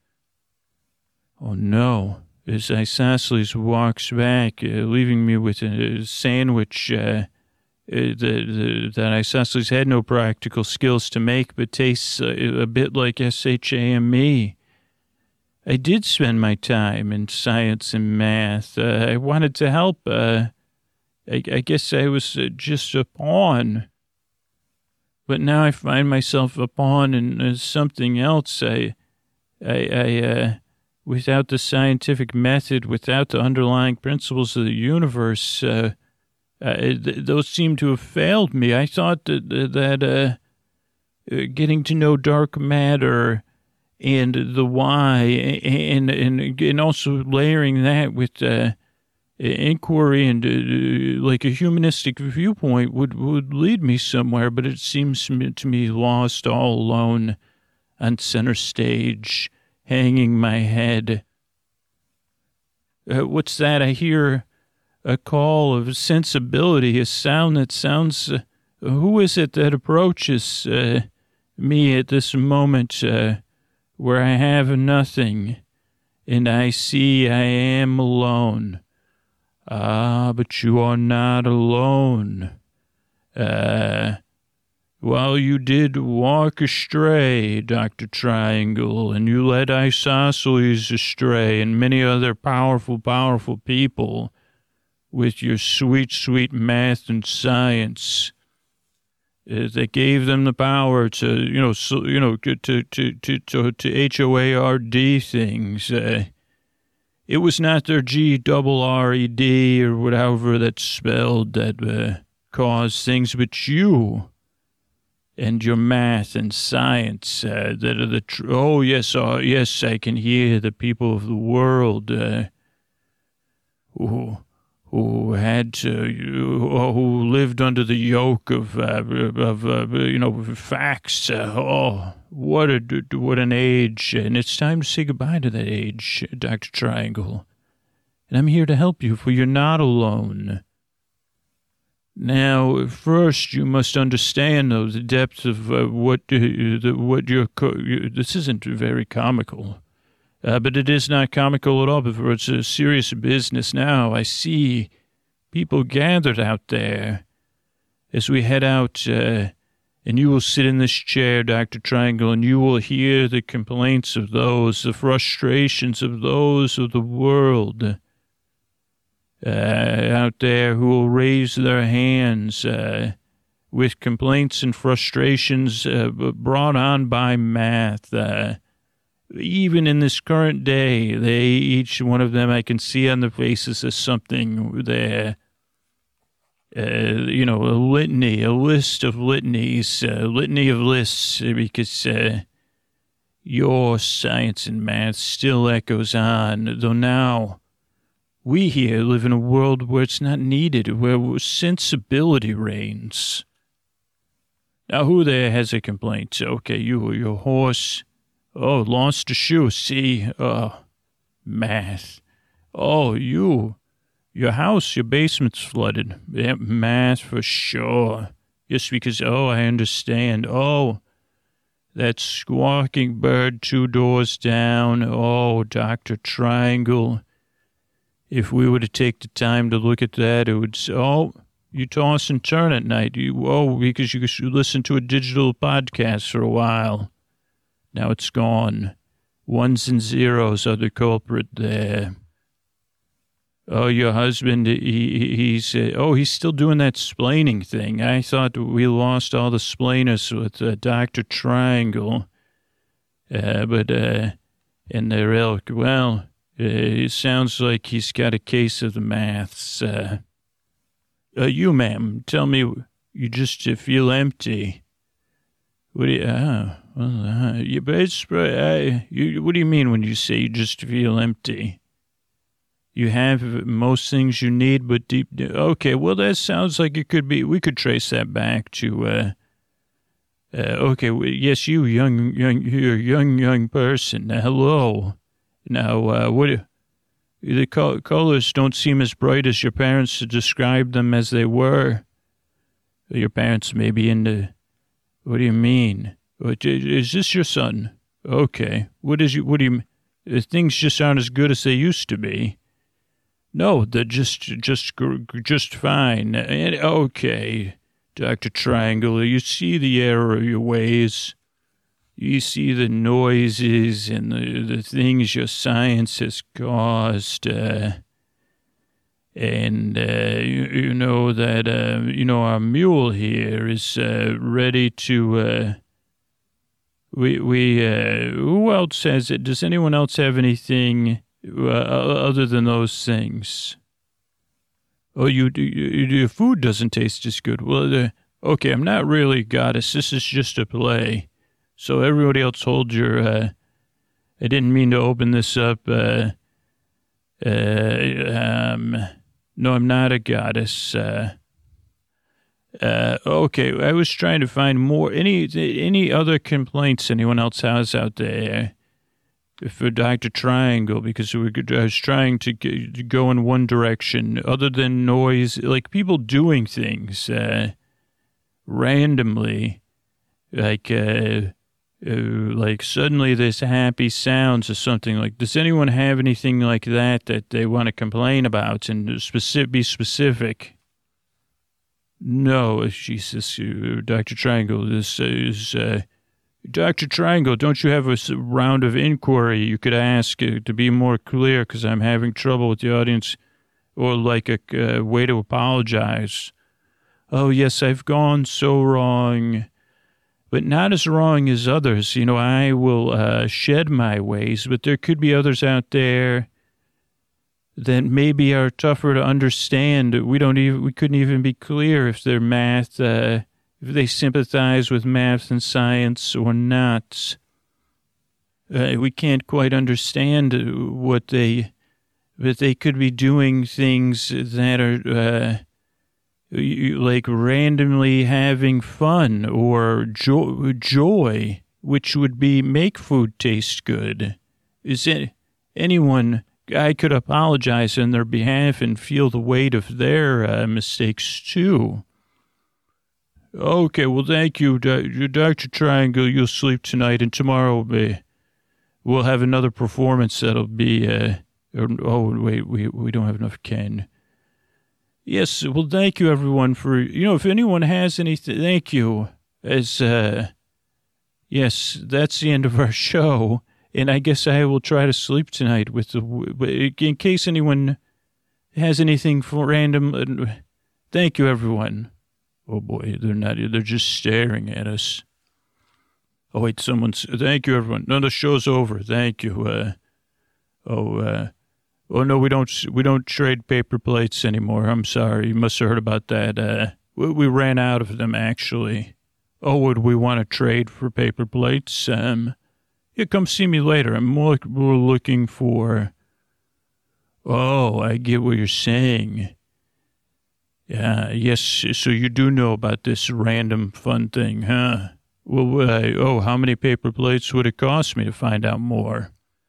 Oh, no. As Isosceles walks back, uh, leaving me with a sandwich uh, that, that Isosceles had no practical skills to make, but tastes uh, a bit like S H A M E. I did spend my time in science and math. Uh, I wanted to help. Uh, I, I guess I was uh, just a pawn. But now I find myself a pawn in uh, something else. I, I, I, uh... Without the scientific method, without the underlying principles of the universe, uh, uh, th- those seem to have failed me. I thought that, that uh, uh, getting to know dark matter and the why, and and and also layering that with uh, inquiry and uh, like a humanistic viewpoint would, would lead me somewhere, but it seems to me lost all alone on center stage, hanging my head. Uh, what's that? I hear a call of sensibility, a sound that sounds... Uh, who is it that approaches uh, me at this moment uh, where I have nothing and I see I am alone? Ah, but you are not alone. Uh... While you did walk astray, Doctor Triangle, and you led Isosceles astray and many other powerful, powerful people, with your sweet, sweet math and science uh, that gave them the power to, you know, so, you know, to to to to, to H O A R D things. Uh, it was not their G double R E D or whatever that's spelled that uh, caused things, but you and your math and science uh, that are the tr- oh yes, uh, yes, I can hear the people of the world uh, who who had to, who lived under the yoke of uh, of uh, you know facts. Uh, oh, what a what an age, and it's time to say goodbye to that age, Doctor Triangle. And I'm here to help you, for you're not alone. Now, first, you must understand, though, the depth of uh, what uh, the, what you're. Co- this isn't very comical, uh, but it is not comical at all. But it's a serious business now. I see people gathered out there as we head out, uh, and you will sit in this chair, Doctor Triangle, and you will hear the complaints of those, the frustrations of those of the world. Uh, out there who will raise their hands uh, with complaints and frustrations uh, brought on by math. Uh, even in this current day, they each one of them I can see on their faces as something there. Uh, you know, a litany, a list of litanies, a litany of lists, because uh, your science and math still echoes on, though now we here live in a world where it's not needed, where sensibility reigns. Now, who there has a complaint? Okay, you, your horse. Oh, lost a shoe. See, oh, math. Oh, you, your house, your basement's flooded. Yeah, math for sure. Just because, oh, I understand. Oh, that squawking bird two doors down. Oh, Doctor Triangle. If we were to take the time to look at that, it would say, oh, you toss and turn at night. You, oh, because you listen to a digital podcast for a while. Now it's gone. Ones and zeros are the culprit there. Oh, your husband, he, he's, uh, oh, he's still doing that splaining thing. I thought we lost all the splainers with uh, Doctor Triangle. Uh, but, uh, and their ilk, well... Uh, it sounds like he's got a case of the maths. Uh, uh, you, ma'am, tell me, you just uh, feel empty. What do you, uh, well, uh, you, but it's, uh, you, what do you mean when you say you just feel empty? You have most things you need, but deep, okay, well, that sounds like it could be, we could trace that back to, uh, uh, okay, well, yes, you, young, young, you're a young, young person. Uh, hello. Now, uh, what the co- colors don't seem as bright as your parents described them as they were. Your parents may be into, what do you mean? Is this your son? Okay. What is you, what do you, things just aren't as good as they used to be. No, they're just, just, just fine. Okay, Doctor Triangle, you see the error of your ways. You see the noises and the, the things your science has caused, uh, and uh, you, you know that, uh, you know, our mule here is uh, ready to, uh, we, we uh, who else has it? Does anyone else have anything uh, other than those things? Oh, you, you, your food doesn't taste as good. Well, uh, okay, I'm not really a goddess. This is just a play. So everybody else hold your, uh, I didn't mean to open this up. Uh, uh, um, no, I'm not a goddess. Uh, uh, okay, I was trying to find more, any any other complaints anyone else has out there for Doctor Triangle, because we could, I was trying to, get, to go in one direction other than noise, like people doing things uh, randomly, like... Uh, Uh, like suddenly there's happy sounds or something. Like, does anyone have anything like that that they want to complain about and specific, be specific? No, Jesus, uh, Doctor Triangle, this is, uh, Doctor Triangle, don't you have a round of inquiry you could ask uh, to be more clear, because I'm having trouble with the audience. or like a uh, way to apologize. Oh, yes, I've gone so wrong, but not as wrong as others. You know, I will uh, shed my ways, but there could be others out there that maybe are tougher to understand. We don't even, we couldn't even be clear if their math, uh, if they sympathize with math and science or not. Uh, we can't quite understand what they, but they could be doing things that are, uh, like randomly having fun or jo- joy, which would be make food taste good. Is it anyone, I could apologize on their behalf and feel the weight of their uh, mistakes too. Okay, well, thank you, Doctor Triangle. You'll sleep tonight, and tomorrow uh, we'll have another performance that'll be, uh, oh, wait, we, we don't have enough Ken. Yes, well, thank you, everyone, for, you know, if anyone has anything, thank you. As, uh, yes, that's the end of our show, and I guess I will try to sleep tonight with the, in case anyone has anything for random, thank you, everyone. Oh, boy, they're not, they're just staring at us. Oh, wait, someone's, thank you, everyone. No, the show's over, thank you. Uh, oh, uh, oh, no, we don't, we don't trade paper plates anymore. I'm sorry, you must have heard about that. Uh, we, we ran out of them, actually. Oh, would we want to trade for paper plates? Um, yeah, come see me later. I'm more, we're looking for, oh, I get what you're saying. Yeah, yes, so you do know about this random fun thing, huh? Well, uh, oh, how many paper plates would it cost me to find out more?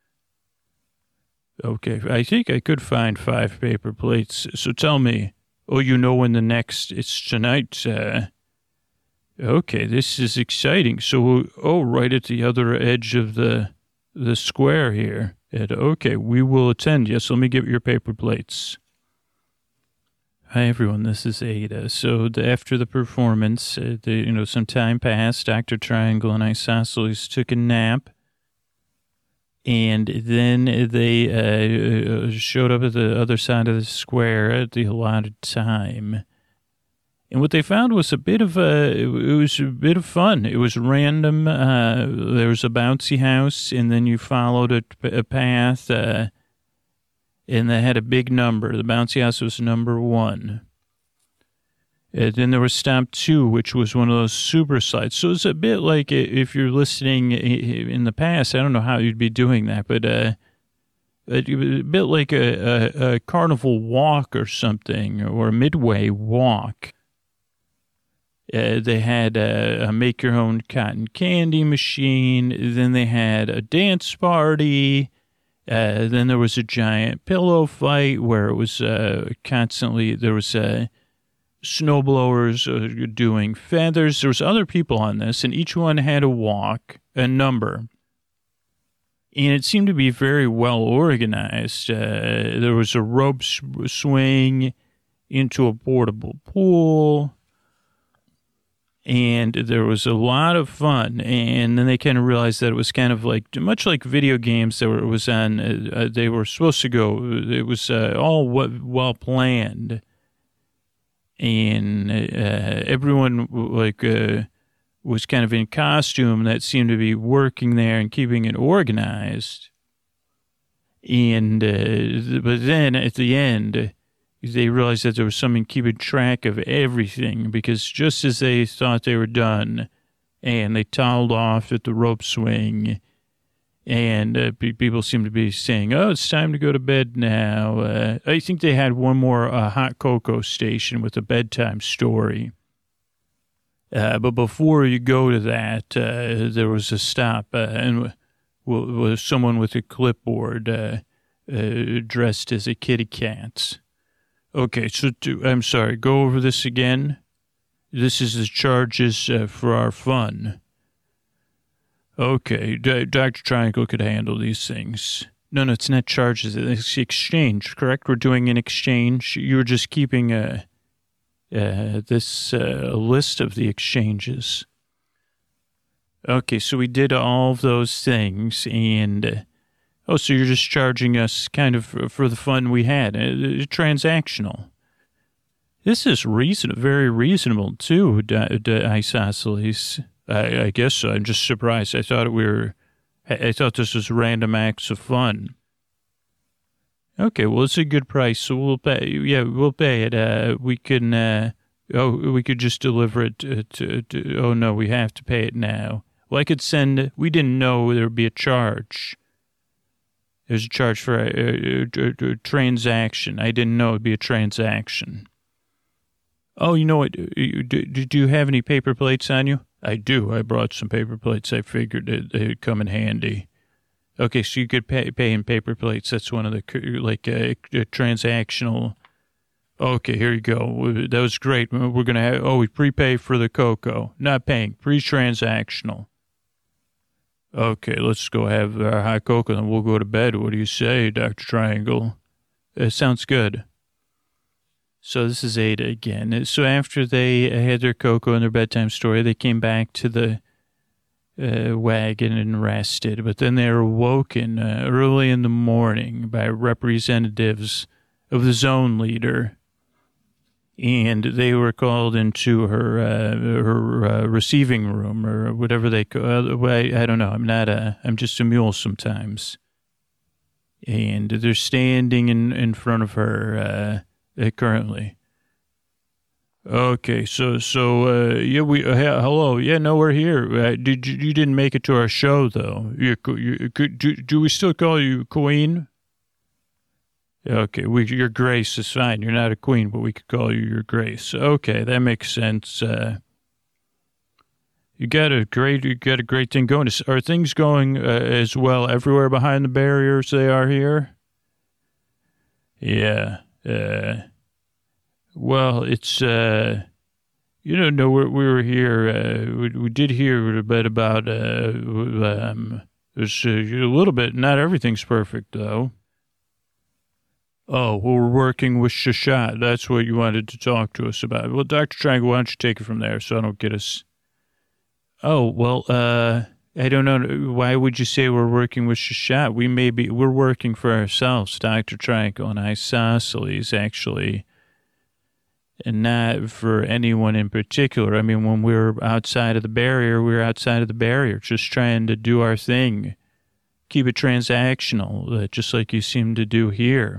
Okay, I think I could find five paper plates. So tell me, oh, you know when the next, it's tonight. Uh, okay, this is exciting. So, oh, right at the other edge of the the square here. And, okay, we will attend. Yes, let me get your paper plates. Hi, everyone. This is Ada. So the, after the performance, uh, the, you know, some time passed. Doctor Triangle and Isosceles took a nap. And then they uh, showed up at the other side of the square at the allotted time. And what they found was a bit of a, it was a bit of fun. It was random. Uh, there was a bouncy house, and then you followed a, a path, uh, and they had a big number. The bouncy house was number one. And then there was stop two, which was one of those super slides. So it's a bit like if you're listening in the past, I don't know how you'd be doing that, but uh, a bit like a, a, a carnival walk or something, or a midway walk. Uh, they had a, a make-your-own cotton candy machine. Then they had a dance party. Uh, then there was a giant pillow fight where it was uh, constantly, there was uh, snowblowers uh, doing feathers. There was other people on this, and each one had a walk, a number. And it seemed to be very well organized. Uh, there was a rope swing into a portable pool. And there was a lot of fun, and then they kind of realized that it was kind of like, much like video games that were, it was on, uh, they were supposed to go, it was uh, all well planned, and uh, everyone like uh, was kind of in costume that seemed to be working there and keeping it organized, and uh, but then at the end, they realized that there was someone keeping track of everything, because just as they thought they were done, and they toweled off at the rope swing, and uh, people seemed to be saying, oh, it's time to go to bed now. Uh, I think they had one more uh, hot cocoa station with a bedtime story. Uh, but before you go to that, uh, there was a stop, uh, and w- was someone with a clipboard uh, uh, dressed as a kitty cat. Okay, so to, I'm sorry, go over this again. This is the charges uh, for our fun. Okay, D- Doctor Triangle could handle these things. No, no, it's not charges. It's exchange, correct? We're doing an exchange. You're just keeping a, uh, this uh, list of the exchanges. Okay, so we did all of those things, and Oh, so you're just charging us kind of for, for the fun we had. Uh, transactional. This is reason, very reasonable, too, D- D- Isosceles. I, I guess so. I'm just surprised. I thought we were, I thought this was random acts of fun. Okay, well, it's a good price, so we'll pay. Yeah, we'll pay it. Uh, we can, uh, oh, we could just deliver it to, to, to, oh, no, we have to pay it now. Well, I could send, we didn't know there would be a charge. There's a charge for a, a, a, a transaction. I didn't know it would be a transaction. Oh, you know what? Do, do you have any paper plates on you? I do. I brought some paper plates. I figured it, they'd come in handy. Okay, so you could pay, pay in paper plates. That's one of the, like, uh, transactional. Okay, here you go. That was great. We're going to have, oh, we prepay for the cocoa. Not paying. Pre-transactional. Okay, let's go have our hot cocoa, and we'll go to bed. What do you say, Doctor Triangle? It sounds good. So this is Ada again. So after they had their cocoa and their bedtime story, they came back to the uh, wagon and rested. But then they were woken uh, early in the morning by representatives of the zone leader. And they were called into her uh, her uh, receiving room or whatever they call. I, I don't know. I'm not a. I'm just a mule sometimes. And they're standing in, in front of her. Uh, Uh, currently. Okay, so so uh, yeah, we uh, hello, yeah, no, we're here. Uh, did you, you didn't make it to our show though? You, you could do, do we still call you Queen? Okay, we your Grace is fine. You're not a queen, but we could call you your Grace. Okay, that makes sense. Uh, you got a great you got a great thing going. Are things going uh, as well everywhere behind the barriers they are here? Yeah. Uh, well, it's, uh, you don't know, we, we were here, uh, we, we did hear a bit about, uh, um, there's uh, a little bit, not everything's perfect, though. Oh, well, we're working with Shashat. That's what you wanted to talk to us about. Well, Doctor Triangle, why don't you take it from there so I don't get us. Oh, well, uh, I don't know. Why would you say we're working with Shashat? We may be, we're working for ourselves, Doctor Triangle and Isosceles, actually, and not for anyone in particular. I mean, when we were outside of the barrier, we were outside of the barrier, just trying to do our thing, keep it transactional, uh, just like you seem to do here.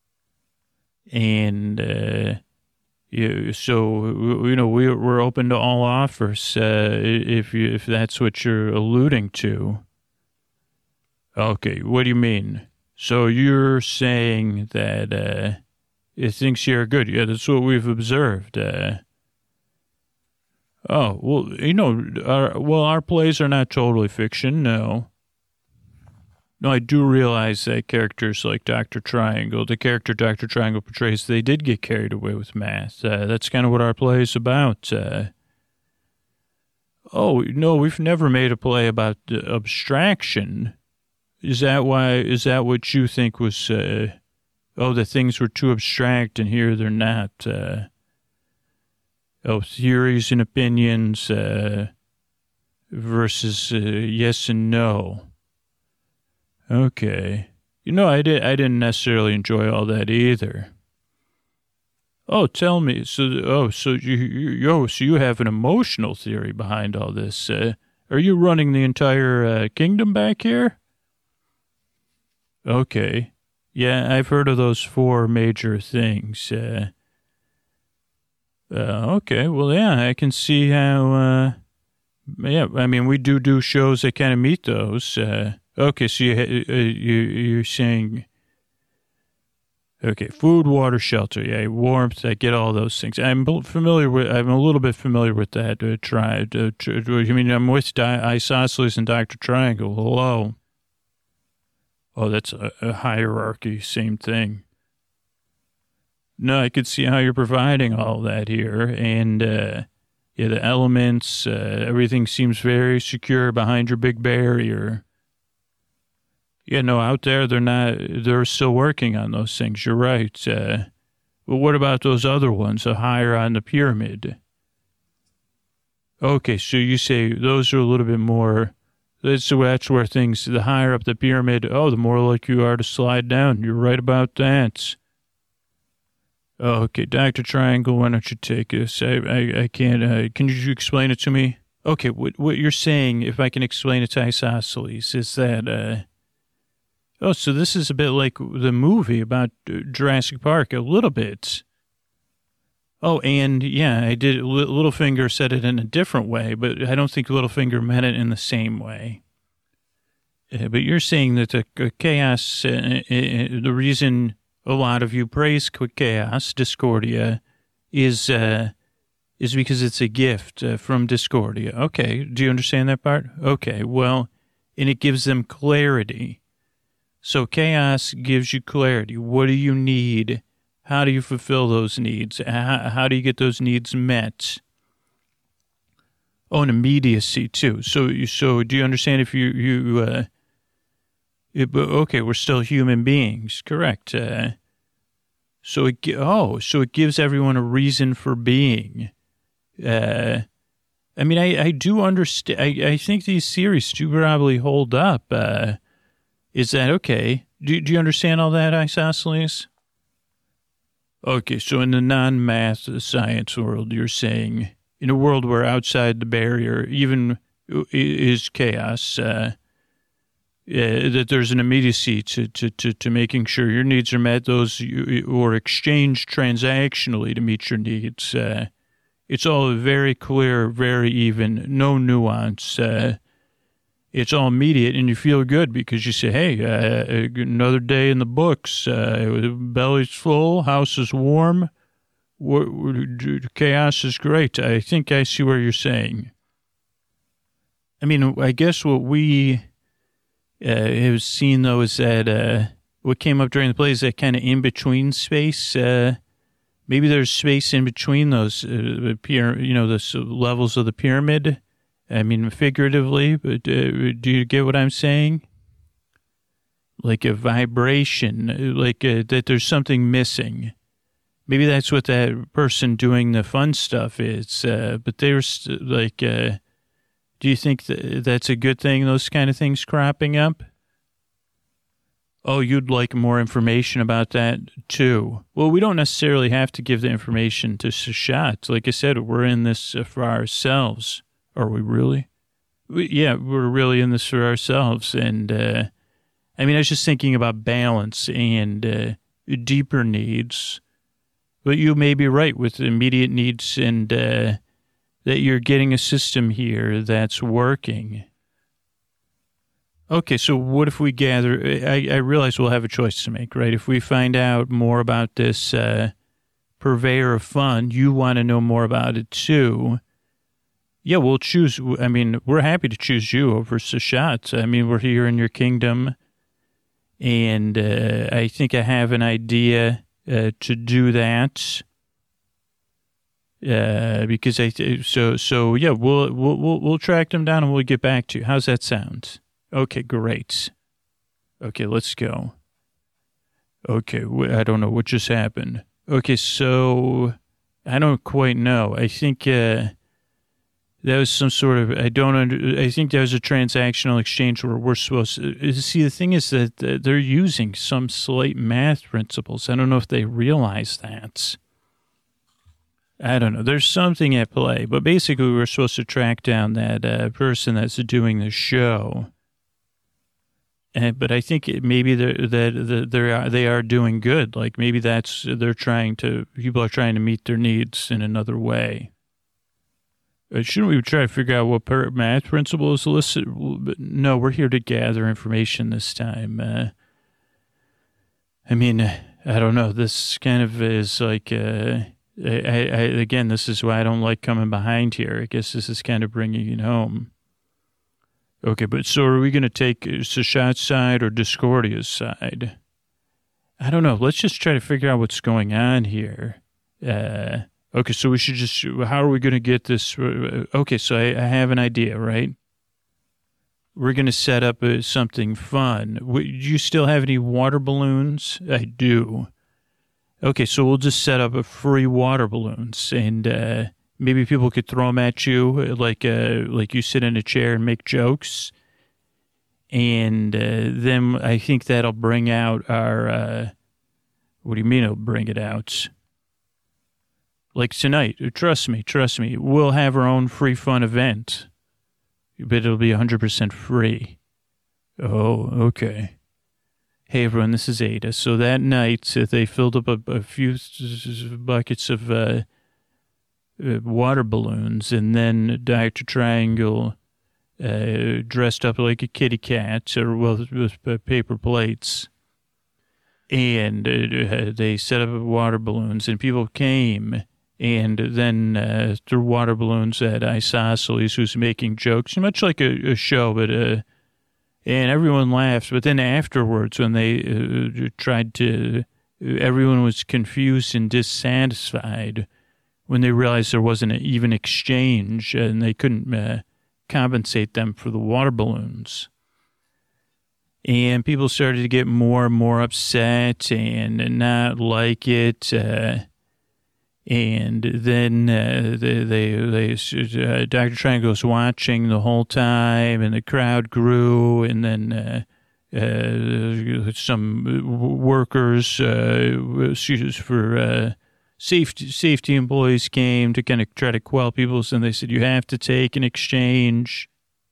And, uh, Yeah, so, you know, we, we're open to all offers, uh, if you, if that's what you're alluding to. Okay, what do you mean? So you're saying that, uh, it thinks you're good. Yeah, that's what we've observed. Uh, oh, well, you know, our, well, our plays are not totally fiction, no. No, I do realize that characters like Doctor Triangle, the character Doctor Triangle portrays, they did get carried away with math. Uh, that's kind of what our play is about. Uh, oh, no, we've never made a play about uh, abstraction. Is that why, is that what you think was, uh, oh, the things were too abstract and here they're not? Uh, oh, theories and opinions uh, versus uh, yes and no. Okay. You know, I, did, I didn't necessarily enjoy all that either. Oh, tell me. So, oh, so you, you, oh, so you have an emotional theory behind all this. Uh, are you running the entire uh, kingdom back here? Okay. Yeah, I've heard of those four major things. Uh, uh, okay, well, yeah, I can see how, uh, yeah, I mean, we do do shows that kind of meet those. Uh, okay, so you, uh, you, you're saying, okay, food, water, shelter, yeah, warmth, I get all those things. I'm familiar with, I'm a little bit familiar with that. Uh, try, uh, tr- I mean, I'm with Di- Isosceles and Doctor Triangle. Hello. Oh, that's a, a hierarchy, same thing. No, I could see how you're providing all that here. And, uh, yeah, the elements, uh, everything seems very secure behind your big barrier. Yeah, no, out there, they're not, they're still working on those things. You're right. Uh, but what about those other ones, uh, higher on the pyramid? Okay, so you say those are a little bit more, That's, that's where things, the higher up the pyramid, oh, the more likely you are to slide down. You're right about that. Okay, Doctor Triangle, why don't you take this? I, I, I can't, uh, can you explain it to me? Okay, what, what you're saying, if I can explain it to Isosceles, is that, uh, oh, so this is a bit like the movie about Jurassic Park, a little bit. Oh, and yeah, I did, Littlefinger said it in a different way, but I don't think Littlefinger meant it in the same way. Uh, but you're saying that the uh, chaos, uh, uh, the reason a lot of you praise chaos, Discordia, is uh, is because it's a gift uh, from Discordia. Okay, do you understand that part? Okay, well, and it gives them clarity. So chaos gives you clarity. What do you need? How do you fulfill those needs? How, how do you get those needs met? Oh, and immediacy too. So, you, so do you understand if you you? Uh, it, okay, we're still human beings, correct? Uh, so it oh, so it gives everyone a reason for being. Uh, I mean, I, I do understand. I, I think these series do probably hold up. Uh, is that okay? Do do you understand all that, Isosceles? Okay, so in the non-math science world, you're saying in a world where outside the barrier even is chaos, uh, uh, that there's an immediacy to, to, to, to making sure your needs are met, those you, or exchange transactionally to meet your needs. Uh, it's all very clear, very even, no nuance. Uh, it's all immediate, and you feel good because you say, hey, uh, another day in the books, uh, belly's full, house is warm, chaos is great. I think I see where you're saying. I mean, I guess what we uh, have seen, though, is that uh, what came up during the play is that kind of in-between space. Uh, maybe there's space in between those, uh, you know, the levels of the pyramid. I mean, figuratively, but uh, do you get what I'm saying? Like a vibration, like a, that there's something missing. Maybe that's what that person doing the fun stuff is. Uh, but there's like, uh, do you think that that's a good thing, those kind of things cropping up? Oh, you'd like more information about that too. Well, we don't necessarily have to give the information to Seshat. Like I said, we're in this for ourselves. Are we really? We, yeah, we're really in this for ourselves. And, uh, I mean, I was just thinking about balance and uh, deeper needs. But you may be right with immediate needs and uh, that you're getting a system here that's working. Okay, so what if we gather, I, I realize we'll have a choice to make, right? If we find out more about this uh, purveyor of fun, you want to know more about it too. Yeah, we'll choose. I mean, we're happy to choose you over Seshat. I mean, we're here in your kingdom, and uh, I think I have an idea uh, to do that. Uh, because I th- so so yeah, we'll we'll we'll we'll track them down and we'll get back to you. How's that sound? Okay, great. Okay, let's go. Okay, I don't know what just happened. Okay, so I don't quite know. I think. Uh, That was some sort of, I don't under, I think there was a transactional exchange where we're supposed to, see, the thing is that they're using some slight math principles. I don't know if they realize that. I don't know. There's something at play. But basically, we're supposed to track down that uh, person that's doing the show. And, but I think it, maybe they're, that they are they are doing good. Like maybe that's, they're trying to, people are trying to meet their needs in another way. Uh, shouldn't we try to figure out what per- math principle is listed? No, we're here to gather information this time. Uh, I mean, I don't know. This kind of is like, uh, I, I, again, this is why I don't like coming behind here. I guess this is kind of bringing it home. Okay, but so are we going to take Seshat's side or Discordia's side? I don't know. Let's just try to figure out what's going on here. Uh... Okay, so we should just, how are we going to get this? Okay, so I, I have an idea, right? We're going to set up uh, something fun. Do you still have any water balloons? I do. Okay, so we'll just set up a free water balloons, and uh, maybe people could throw them at you, like uh, like you sit in a chair and make jokes, And uh, then I think that'll bring out our, uh, what do you mean it'll bring it out? Like tonight, trust me, trust me, we'll have our own free fun event, but it'll be one hundred percent free. Oh, okay. Hey, everyone, this is Ada. So that night, uh, they filled up a, a few buckets of uh, uh, water balloons, and then Doctor Triangle uh, dressed up like a kitty cat, or well, with uh, paper plates, and uh, they set up water balloons, and people came, and then uh, threw water balloons at Isosceles, who's making jokes, much like a, a show, but... Uh, And everyone laughed, but then afterwards, when they uh, tried to, everyone was confused and dissatisfied when they realized there wasn't an even exchange and they couldn't uh, compensate them for the water balloons. And people started to get more and more upset and not like it. Uh, And then uh, they, they, they uh, Doctor Triangle was watching the whole time, and the crowd grew. And then uh, uh, some workers, uh, for uh, safety safety employees, came to kind of try to quell people. And they said, "You have to take an exchange."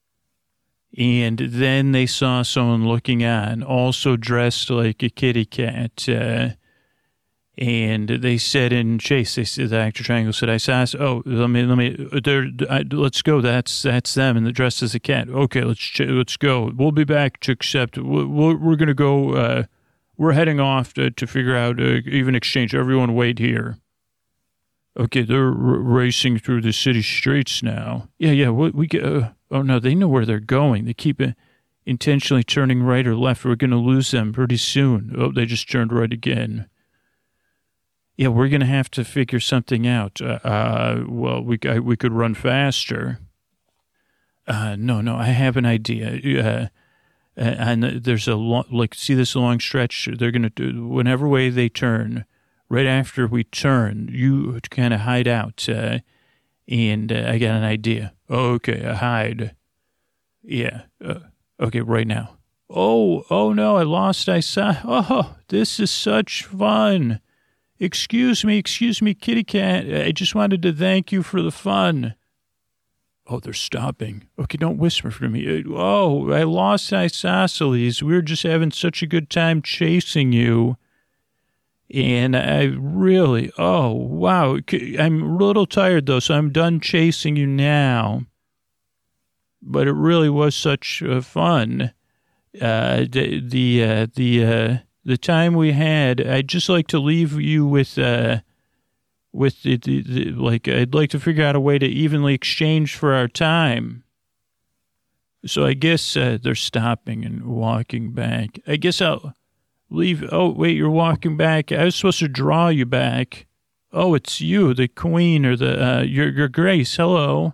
And then they saw someone looking on, also dressed like a kitty cat. Uh, And they said in Chase, they said, the Doctor Triangle said, I saw, oh, let me, let me, there, I, let's go. That's, that's them. And they're dressed as a cat. Okay, let's, let's go. We'll be back to accept. We're, we're going to go, uh, we're heading off to, to figure out, uh, even exchange. Everyone wait here. Okay, they're r- racing through the city streets now. Yeah, yeah, we, we get, uh, oh no, they know where they're going. They keep uh, intentionally turning right or left. We're going to lose them pretty soon. Oh, they just turned right again. Yeah, we're going to have to figure something out. Uh, uh, well, we I, we could run faster. Uh, no, no, I have an idea. Uh, and there's a long, like, see this long stretch? They're going to do, whenever way they turn, right after we turn, you kind of hide out. Uh, and uh, I got an idea. Okay, a hide. Yeah. Uh, okay, right now. Oh, oh no, I lost. I saw. Oh, this is such fun. Excuse me, excuse me, kitty cat. I just wanted to thank you for the fun. Oh, they're stopping. Okay, don't whisper for me. Oh, I lost Isosceles. We were just having such a good time chasing you. And I really, oh, wow. I'm a little tired, though, so I'm done chasing you now. But it really was such uh, fun. Uh, the, the, uh, the, uh, The time we had, I'd just like to leave you with, uh, with the, the, the, like, I'd like to figure out a way to evenly exchange for our time. So I guess uh, they're stopping and walking back. I guess I'll leave. Oh, wait, you're walking back. I was supposed to draw you back. Oh, it's you, the queen, or the, uh, your, your grace. Hello.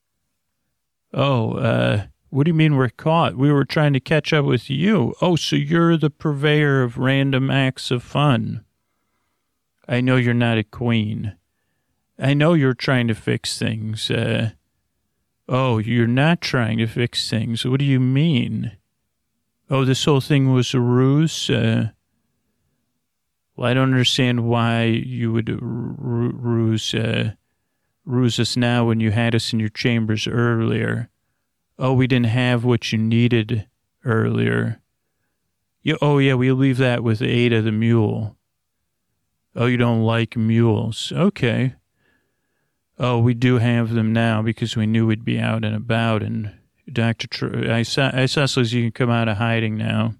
Oh, uh, what do you mean we're caught? We were trying to catch up with you. Oh, so you're the purveyor of random acts of fun. I know you're not a queen. I know you're trying to fix things. Uh, oh, you're not trying to fix things. What do you mean? Oh, this whole thing was a ruse? Uh, well, I don't understand why you would r- r- ruse, uh, ruse us now when you had us in your chambers earlier. Oh, we didn't have what you needed earlier. You, oh, yeah, we leave that with Ada the mule. Oh, you don't like mules. Okay. Oh, we do have them now because we knew we'd be out and about. And Doctor Tr- Isosceles, you can come out of hiding now.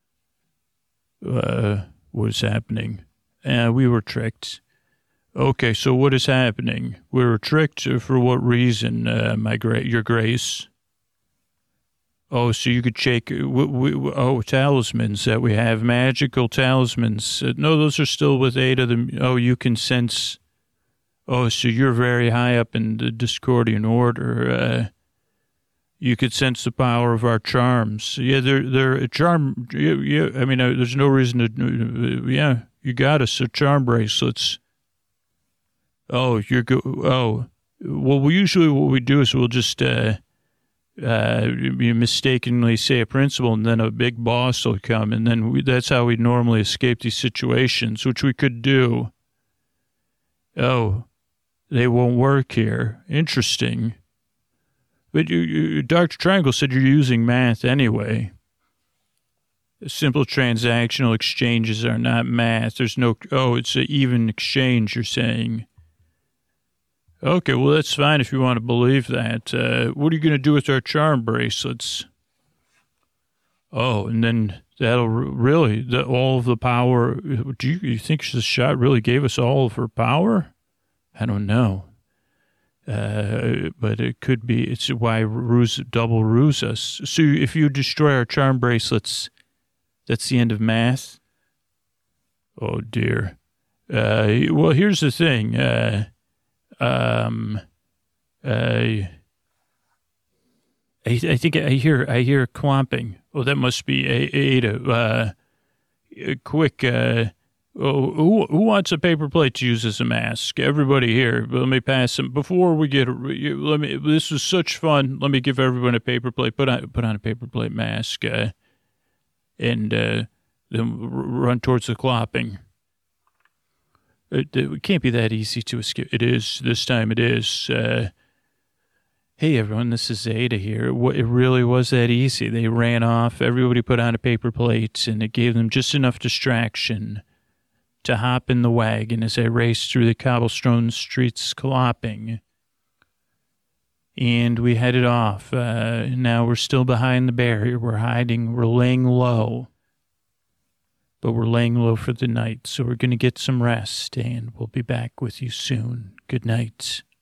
Uh, what is happening? Uh, we were tricked. Okay, so what is happening? We were tricked for what reason, uh, my gra- your grace? Oh, so you could shake, we, we, oh, talismans that we have, magical talismans. Uh, no, those are still with Ada. The, oh, you can sense, oh, so you're very high up in the Discordian order. Uh, you could sense the power of our charms. Yeah, they're, they're a charm. Yeah, yeah, I mean, uh, there's no reason to, uh, yeah, you got us, a charm bracelets. Oh, you're go, oh, well, we usually what we do is we'll just, uh, uh, you mistakenly say a principal, and then a big boss will come, and then we, that's how we normally escape these situations, which we could do. Oh, they won't work here. Interesting. But you, you, Doctor Triangle said you're using math anyway. Simple transactional exchanges are not math. There's no, oh, it's an even exchange, you're saying. Okay, well, that's fine if you want to believe that. Uh, what are you going to do with our charm bracelets? Oh, and then that'll really, the, all of the power. Do you, you think the shot really gave us all of her power? I don't know. Uh, but it could be, it's why ruse, double ruse us. So if you destroy our charm bracelets, that's the end of math? Oh, dear. Uh, well, here's the thing. Uh, um, uh, I, I think I hear, I hear clomping. Oh, that must be Ada. Uh, quick, uh, Oh, who, who wants a paper plate to use as a mask? Everybody here. Let me pass them before we get. Let me. This was such fun. Let me give everyone a paper plate. Put on put on a paper plate mask, uh, and uh, then run towards the clopping. It, it can't be that easy to escape. It is this time. It is. Uh, hey everyone, this is Ada here. It really was that easy. They ran off. Everybody put on a paper plate, and it gave them just enough distraction to hop in the wagon as I raced through the cobblestone streets clopping. And we headed off. Uh, now we're still behind the barrier. We're hiding. We're laying low. But we're laying low for the night, so we're going to get some rest, and we'll be back with you soon. Good night.